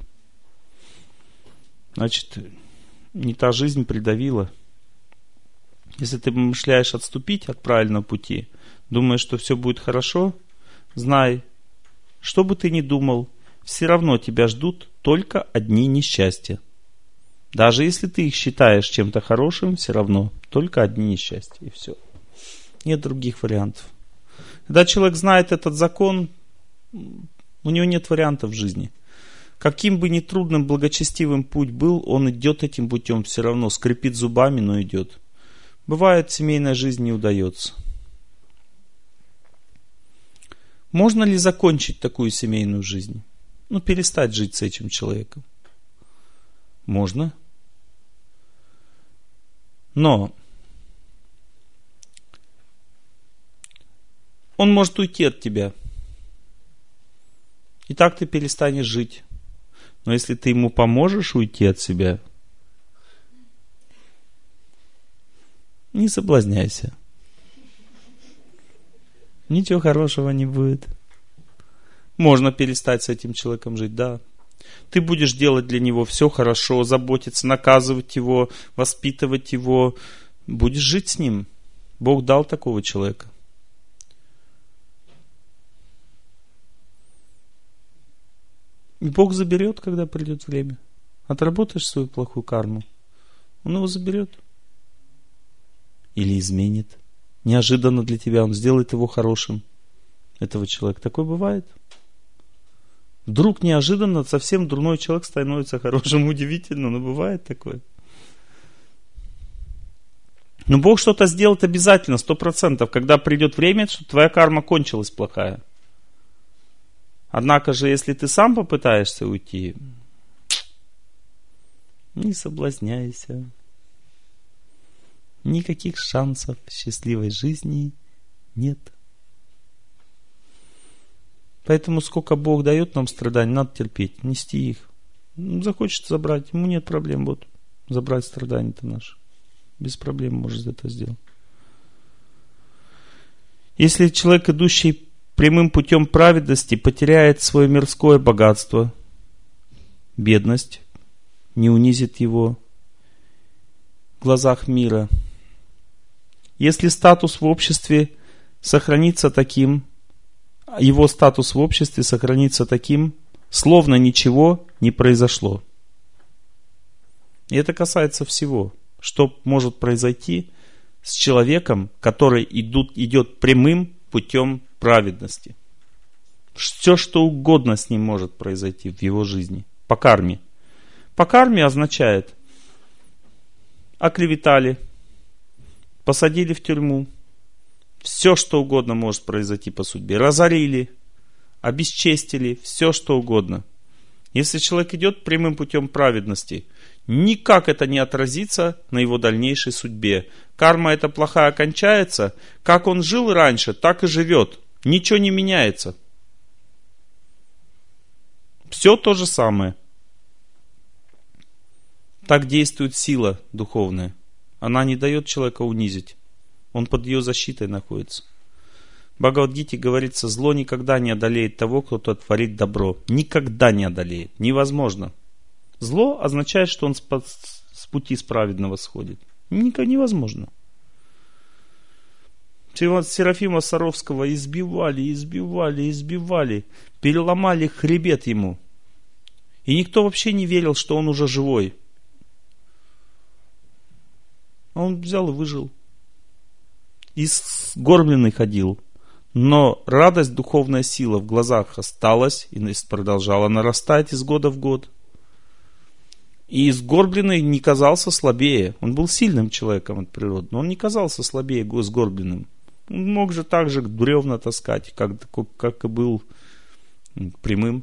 Speaker 1: Значит, не та жизнь придавила. Если ты помышляешь отступить от правильного пути, думаешь, что все будет хорошо, знай, что бы ты ни думал, все равно тебя ждут только одни несчастья. Даже если ты их считаешь чем-то хорошим, все равно только одни несчастья. И все. Нет других вариантов. Когда человек знает этот закон, у него нет вариантов в жизни. Каким бы ни трудным, благочестивым путь был, он идет этим путем все равно. Скрипит зубами, но идет. Бывает, семейная жизнь не удается. Можно ли закончить такую семейную жизнь? Перестать жить с этим человеком. Можно. Но он может уйти от тебя. И так ты перестанешь жить. Но если ты ему поможешь уйти от себя, Не соблазняйся. Ничего хорошего не будет. Можно перестать с этим человеком жить, да. Ты будешь делать для него все хорошо, заботиться, наказывать его, воспитывать его. Будешь жить с ним. Бог дал такого человека. И Бог заберет, когда придет время. Отработаешь свою плохую карму, Он его заберет. Или изменит. Неожиданно для тебя Он сделает его хорошим. Этого человека. Такое бывает. Вдруг неожиданно совсем дурной человек становится хорошим. Удивительно, но бывает такое. Но Бог что-то сделает обязательно, 100%, когда придет время, что твоя карма кончилась плохая. Однако же, если ты сам попытаешься уйти, не соблазняйся. Никаких шансов счастливой жизни нет. Поэтому сколько Бог дает нам страданий, надо терпеть, нести их. Захочет забрать, ему нет проблем. Вот, забрать страдания-то наши. Без проблем может это сделать. Если человек, идущий прямым путем праведности, потеряет свое мирское богатство, бедность, не унизит его в глазах мира. Если статус в обществе сохранится таким, его статус в обществе сохранится таким, словно ничего не произошло. И это касается всего, что может произойти с человеком, который идет прямым путем праведности. Все, что угодно с ним может произойти в его жизни. По карме. По карме означает: оклеветали, посадили в тюрьму. Все, что угодно может произойти по судьбе. Разорили, обесчестили, все, что угодно. Если человек идет прямым путем праведности, никак это не отразится на его дальнейшей судьбе. Карма эта плохая кончается, как он жил раньше, так и живет. Ничего не меняется. Все то же самое. Так действует сила духовная. Она не дает человека унизить. Он под ее защитой находится. В Бхагавад-гите говорится: зло никогда не одолеет того, кто творит добро. Никогда не одолеет. Невозможно. Зло означает, что он с пути праведного сходит. Невозможно. Серафима Саровского избивали, переломали хребет ему. И никто вообще не верил, что он уже живой. Он взял и выжил. И сгорбленный ходил. Но радость, духовная сила в глазах осталась и продолжала нарастать из года в год. И сгорбленный не казался слабее. Он был сильным человеком от природы, но он не казался слабее сгорбленным. Он мог же так же бревна таскать, как и был прямым.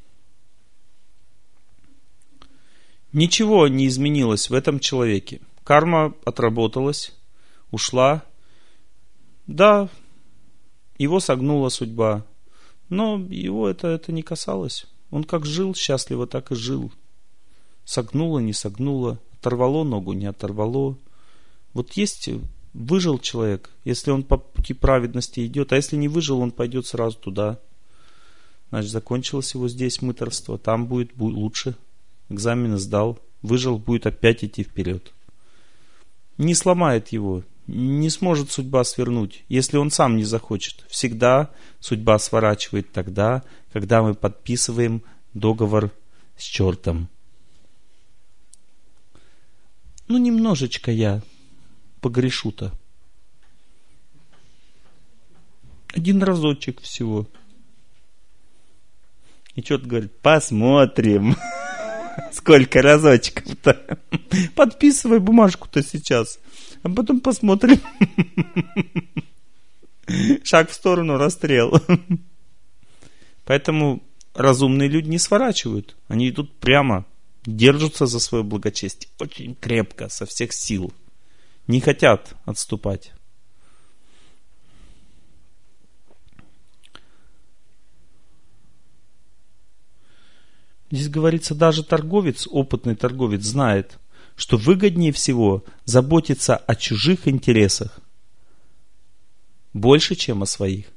Speaker 1: Ничего не изменилось в этом человеке. Карма отработалась, ушла. Да, его согнула судьба, но его это не касалось. Он как жил счастливо, так и жил. Согнуло, не согнуло, оторвало ногу, не оторвало. Вот есть, выжил человек, если он по пути праведности идет, а если не выжил, он пойдет сразу туда. Значит, закончилось его здесь мытарство, там будет лучше. Экзамены сдал, выжил, будет опять идти вперед. Не сломает его, не сможет судьба свернуть, если он сам не захочет. Всегда судьба сворачивает тогда, когда мы подписываем договор с чертом. Немножечко я погрешу-то. Один разочек всего. И черт говорит: посмотрим. Сколько разочков-то. Подписывай бумажку-то сейчас. А потом посмотрим. Шаг в сторону, расстрел. Поэтому разумные люди не сворачивают. Они идут прямо. Держатся за свое благочестие. Очень крепко, со всех сил. Не хотят отступать. Здесь говорится, даже торговец, опытный торговец знает, что выгоднее всего заботиться о чужих интересах больше, чем о своих.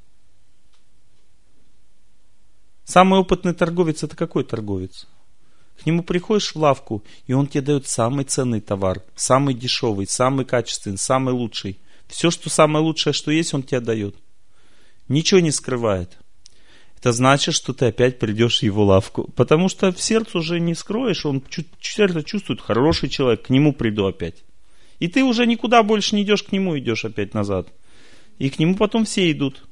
Speaker 1: Самый опытный торговец — это какой торговец? К нему приходишь в лавку, и он тебе дает самый ценный товар, самый дешевый, самый качественный, самый лучший. Все, что самое лучшее, что есть, он тебе дает. Ничего не скрывает. Это значит, что ты опять придешь в его лавку. Потому что в сердце уже не скроешь, он сердце чувствует, хороший человек, к нему приду опять. И ты уже никуда больше не идешь, к нему идешь опять назад. И к нему потом все идут.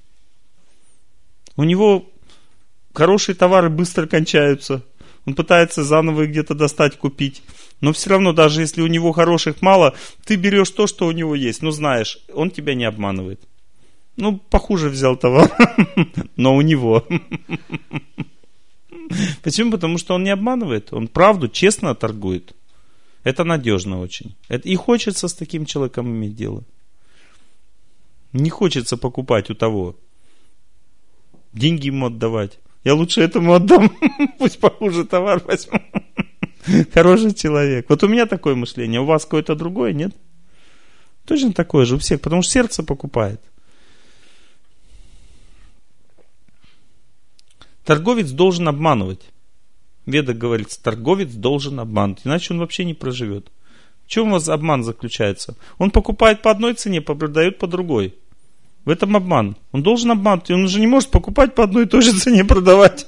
Speaker 1: У него хорошие товары быстро кончаются. Он пытается заново их где-то достать, купить. Но все равно, даже если у него хороших мало, ты берешь то, что у него есть. Ну, знаешь, он тебя не обманывает. Ну, похуже взял товар, но у него. Почему? Потому что он не обманывает. Он правду честно торгует. Это надежно очень. И хочется с таким человеком иметь дело. Не хочется покупать у того. Деньги ему отдавать. Я лучше этому отдам. Пусть похуже товар возьму. Хороший человек. Вот у меня такое мышление. У вас какое-то другое, нет? Точно такое же у всех. Потому что сердце покупает. Торговец должен обманывать. В Ведах говорится, торговец должен обманывать. Иначе он вообще не проживет. В чем у вас обман заключается? Он покупает по одной цене, продает по другой. В этом обман. Он должен обманывать. Он уже не может покупать по одной и той же цене, продавать.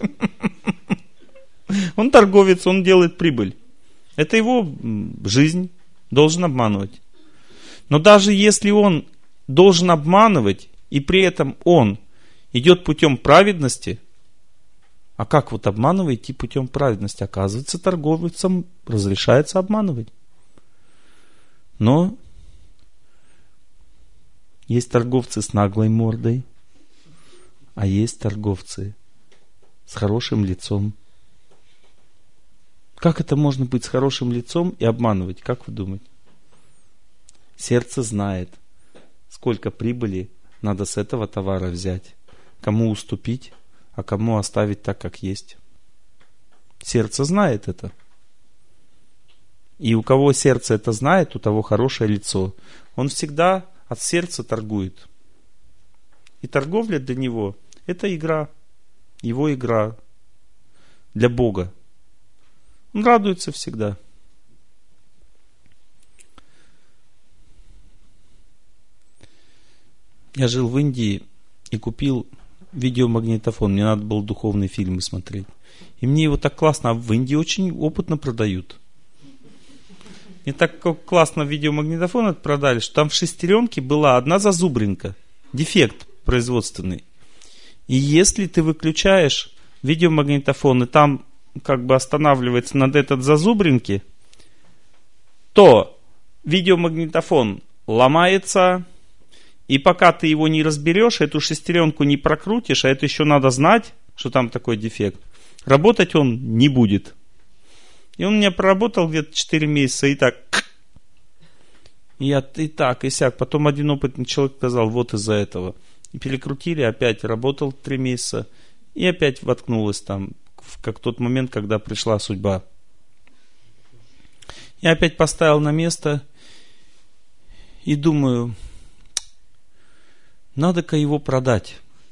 Speaker 1: Он торговец, он делает прибыль. Это его жизнь. Должен обманывать. Но даже если он должен обманывать, и при этом он идет путем праведности, а как вот обманывать идти путем праведности? Оказывается, торговцам разрешается обманывать. Но есть торговцы с наглой мордой, а есть торговцы с хорошим лицом. Как это можно быть с хорошим лицом и обманывать? Как вы думаете? Сердце знает, сколько прибыли надо с этого товара взять, кому уступить, а кому оставить так, как есть. Сердце знает это. И у кого сердце это знает, у того хорошее лицо. Он всегда от сердца торгует. И торговля для него — это игра. Его игра для Бога. Он радуется всегда. Я жил в Индии и купил видеомагнитофон. Мне надо было духовные фильмы смотреть. И мне его так классно. А в Индии очень опытно продают. И так классно видеомагнитофон продали, что там в шестеренке была одна зазубринка. Дефект производственный. И если ты выключаешь видеомагнитофон, и там как бы останавливается над этой зазубринке, то видеомагнитофон ломается, и пока ты его не разберешь, эту шестеренку не прокрутишь, а это еще надо знать, что там такой дефект, работать он не будет. И он у меня проработал где-то 4 месяца, и так, и так, и сяк. Потом один опытный человек сказал, вот из-за этого. И перекрутили, опять работал 3 месяца, и опять воткнулось там, как тот момент, когда пришла судьба. Я опять поставил на место, и думаю, надо-ка его продать.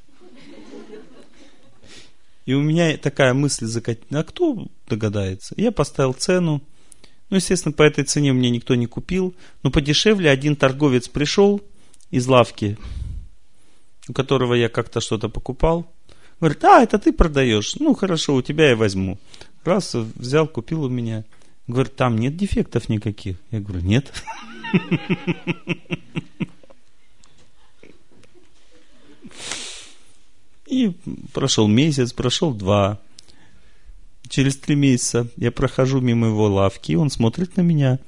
Speaker 1: И у меня такая мысль закатилась, а кто догадается? Я поставил цену. Ну, естественно, по этой цене мне никто не купил. Но подешевле один торговец пришел из лавки, у которого я как-то что-то покупал. Говорит, это ты продаешь. Ну, хорошо, у тебя я возьму. Раз, взял, купил у меня. Говорит, там нет дефектов никаких. Я говорю, нет. И прошел месяц, прошел 2. Через 3 месяца я прохожу мимо его лавки, и он смотрит на меня.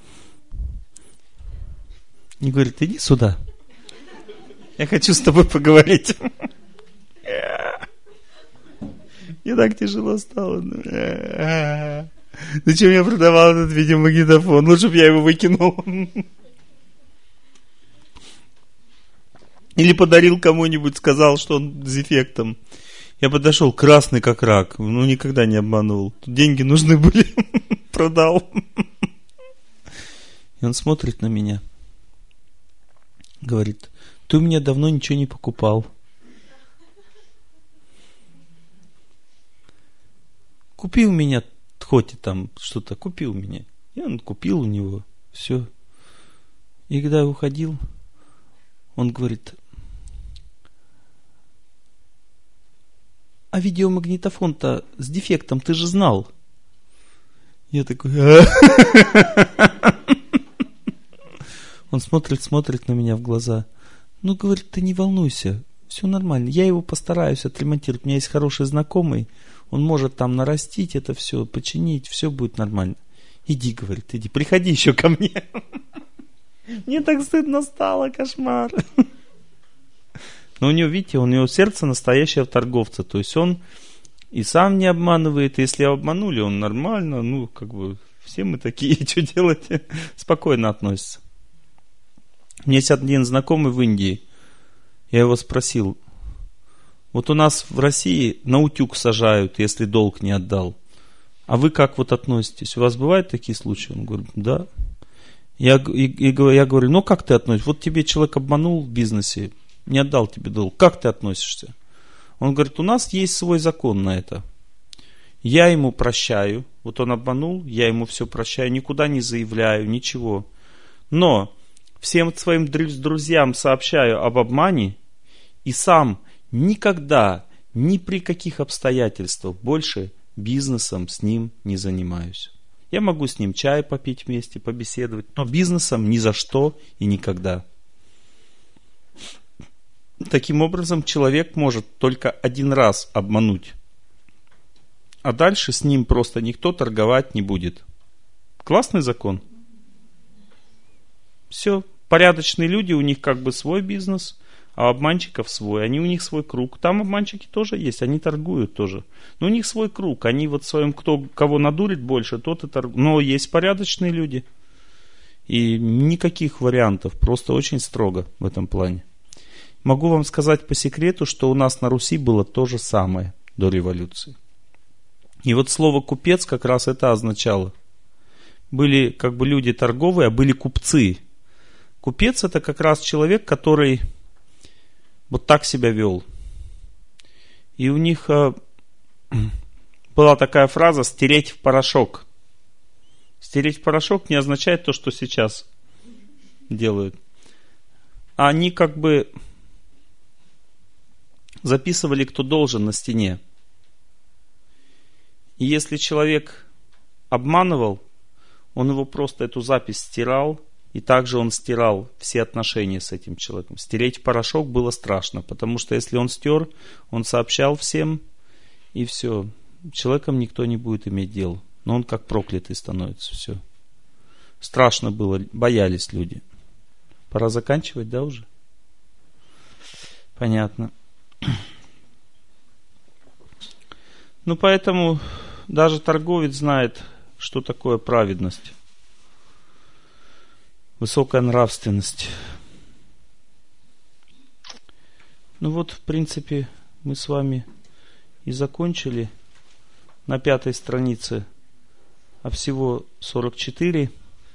Speaker 1: И говорит, иди сюда. Я хочу с тобой поговорить. Мне так тяжело стало. Зачем я продавал этот видеомагнитофон? Лучше бы я его выкинул. Или подарил кому-нибудь, сказал, что он с дефектом. Я подошел, красный как рак. Ну, никогда не обманывал. Тут деньги нужны были. Продал. И он смотрит на меня. Говорит: ты у меня давно ничего не покупал. Купи у меня хоть и там что-то, купи у меня. И он купил у него. Все. И когда я уходил, он говорит: а видеомагнитофон-то с дефектом ты же знал. Я такой: Он смотрит на меня в глаза. Ну, говорит, ты не волнуйся, все нормально. Я его постараюсь отремонтировать. У меня есть хороший знакомый. Он может там нарастить это все, починить. Все будет нормально. Иди, говорит, иди. Приходи еще ко мне. Мне так стыдно стало, кошмар. Но у него, видите, у него сердце настоящего торговца. То есть он и сам не обманывает. Если его обманули, он нормально. Ну, как бы, все мы такие, что делать? Спокойно относится. У меня есть один знакомый в Индии. Я его спросил: вот у нас в России на утюг сажают, если долг не отдал. А вы как вот относитесь? У вас бывают такие случаи? Он говорит: да. Я говорю: ну как ты относишься? Вот тебе человек обманул в бизнесе, не отдал тебе долг. Как ты относишься? Он говорит: у нас есть свой закон на это. Я ему прощаю. Вот он обманул, я ему все прощаю, никуда не заявляю, ничего. Но всем своим друзьям сообщаю об обмане и сам никогда, ни при каких обстоятельствах больше бизнесом с ним не занимаюсь. Я могу с ним чай попить вместе, побеседовать, но бизнесом ни за что и никогда. Таким образом, человек может только один раз обмануть, а дальше с ним просто никто торговать не будет. Классный закон. Все. Порядочные люди, у них как бы свой бизнес, а обманщиков свой. Они у них свой круг. Там обманщики тоже есть, они торгуют тоже. Но у них свой круг. Они вот в своем, кого надурит больше, тот и торгует. Но есть порядочные люди. И никаких вариантов. Просто очень строго в этом плане. Могу вам сказать по секрету, что у нас на Руси было то же самое до революции. И вот слово «купец» как раз это означало. Были как бы люди торговые, а были купцы. Купец — это как раз человек, который вот так себя вел. И у них была такая фраза «стереть в порошок». Стереть в порошок не означает то, что сейчас делают. А они как бы записывали, кто должен, на стене. И если человек обманывал, он его просто эту запись стирал, и также он стирал все отношения с этим человеком. Стереть в порошок было страшно, потому что если он стер, он сообщал всем, и все. С человеком никто не будет иметь дел. Но он как проклятый становится, все. Страшно было, боялись люди. Пора заканчивать, да, уже? Понятно. Ну, поэтому даже торговец знает, что такое праведность. Высокая нравственность. Ну вот, в принципе, мы с вами и закончили на 5 странице, а всего 44.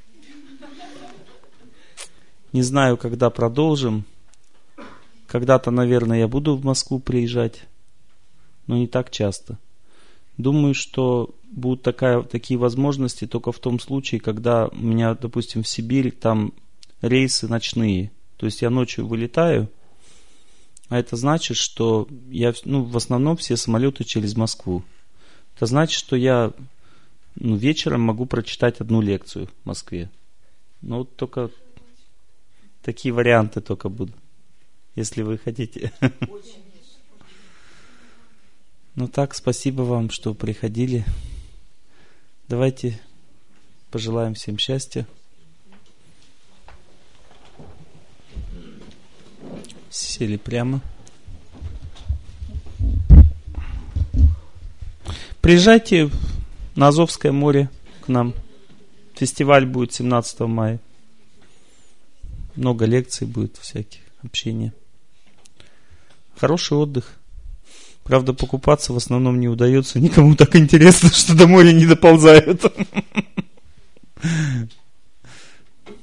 Speaker 1: Не знаю, когда продолжим. Когда-то, наверное, я буду в Москву приезжать, но не так часто. Думаю, что будут такие возможности только в том случае, когда у меня, допустим, в Сибирь там рейсы ночные. То есть я ночью вылетаю, а это значит, что в основном все самолеты через Москву. Это значит, что я вечером могу прочитать одну лекцию в Москве. Но вот только такие варианты только будут, если вы хотите. Ну так, спасибо вам, что приходили. Давайте пожелаем всем счастья. Сели прямо. Приезжайте на Азовское море к нам. Фестиваль будет 17 мая. Много лекций будет, всяких, общения. Хороший отдых. Правда, покупаться в основном не удается. Никому так интересно, что до моря не доползают.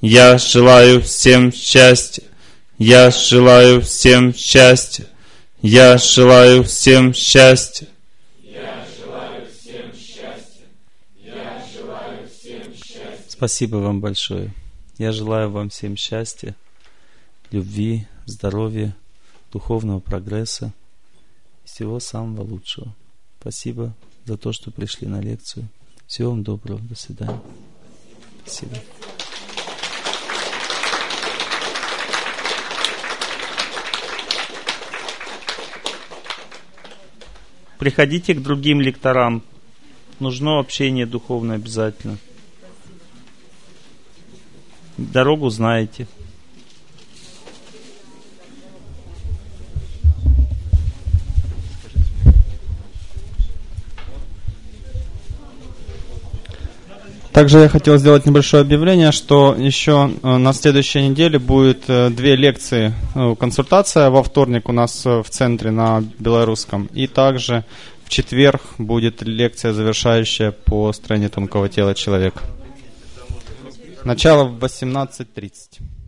Speaker 1: Я желаю всем счастья. Я желаю всем счастья. Я желаю всем счастья. Я желаю всем счастья. Я желаю всем счастья. Спасибо вам большое. Я желаю вам всем счастья, любви, здоровья, духовного прогресса, всего самого лучшего. Спасибо за то, что пришли на лекцию. Всего вам доброго. До свидания. Спасибо. Приходите к другим лекторам. Нужно общение духовное обязательно. Дорогу знаете.
Speaker 4: Также я хотел сделать небольшое объявление, что еще на следующей неделе будет 2 лекции. Консультация во вторник у нас в центре на Белорусском. И также в четверг будет лекция завершающая по строению тонкого тела человека. Начало в 18:30.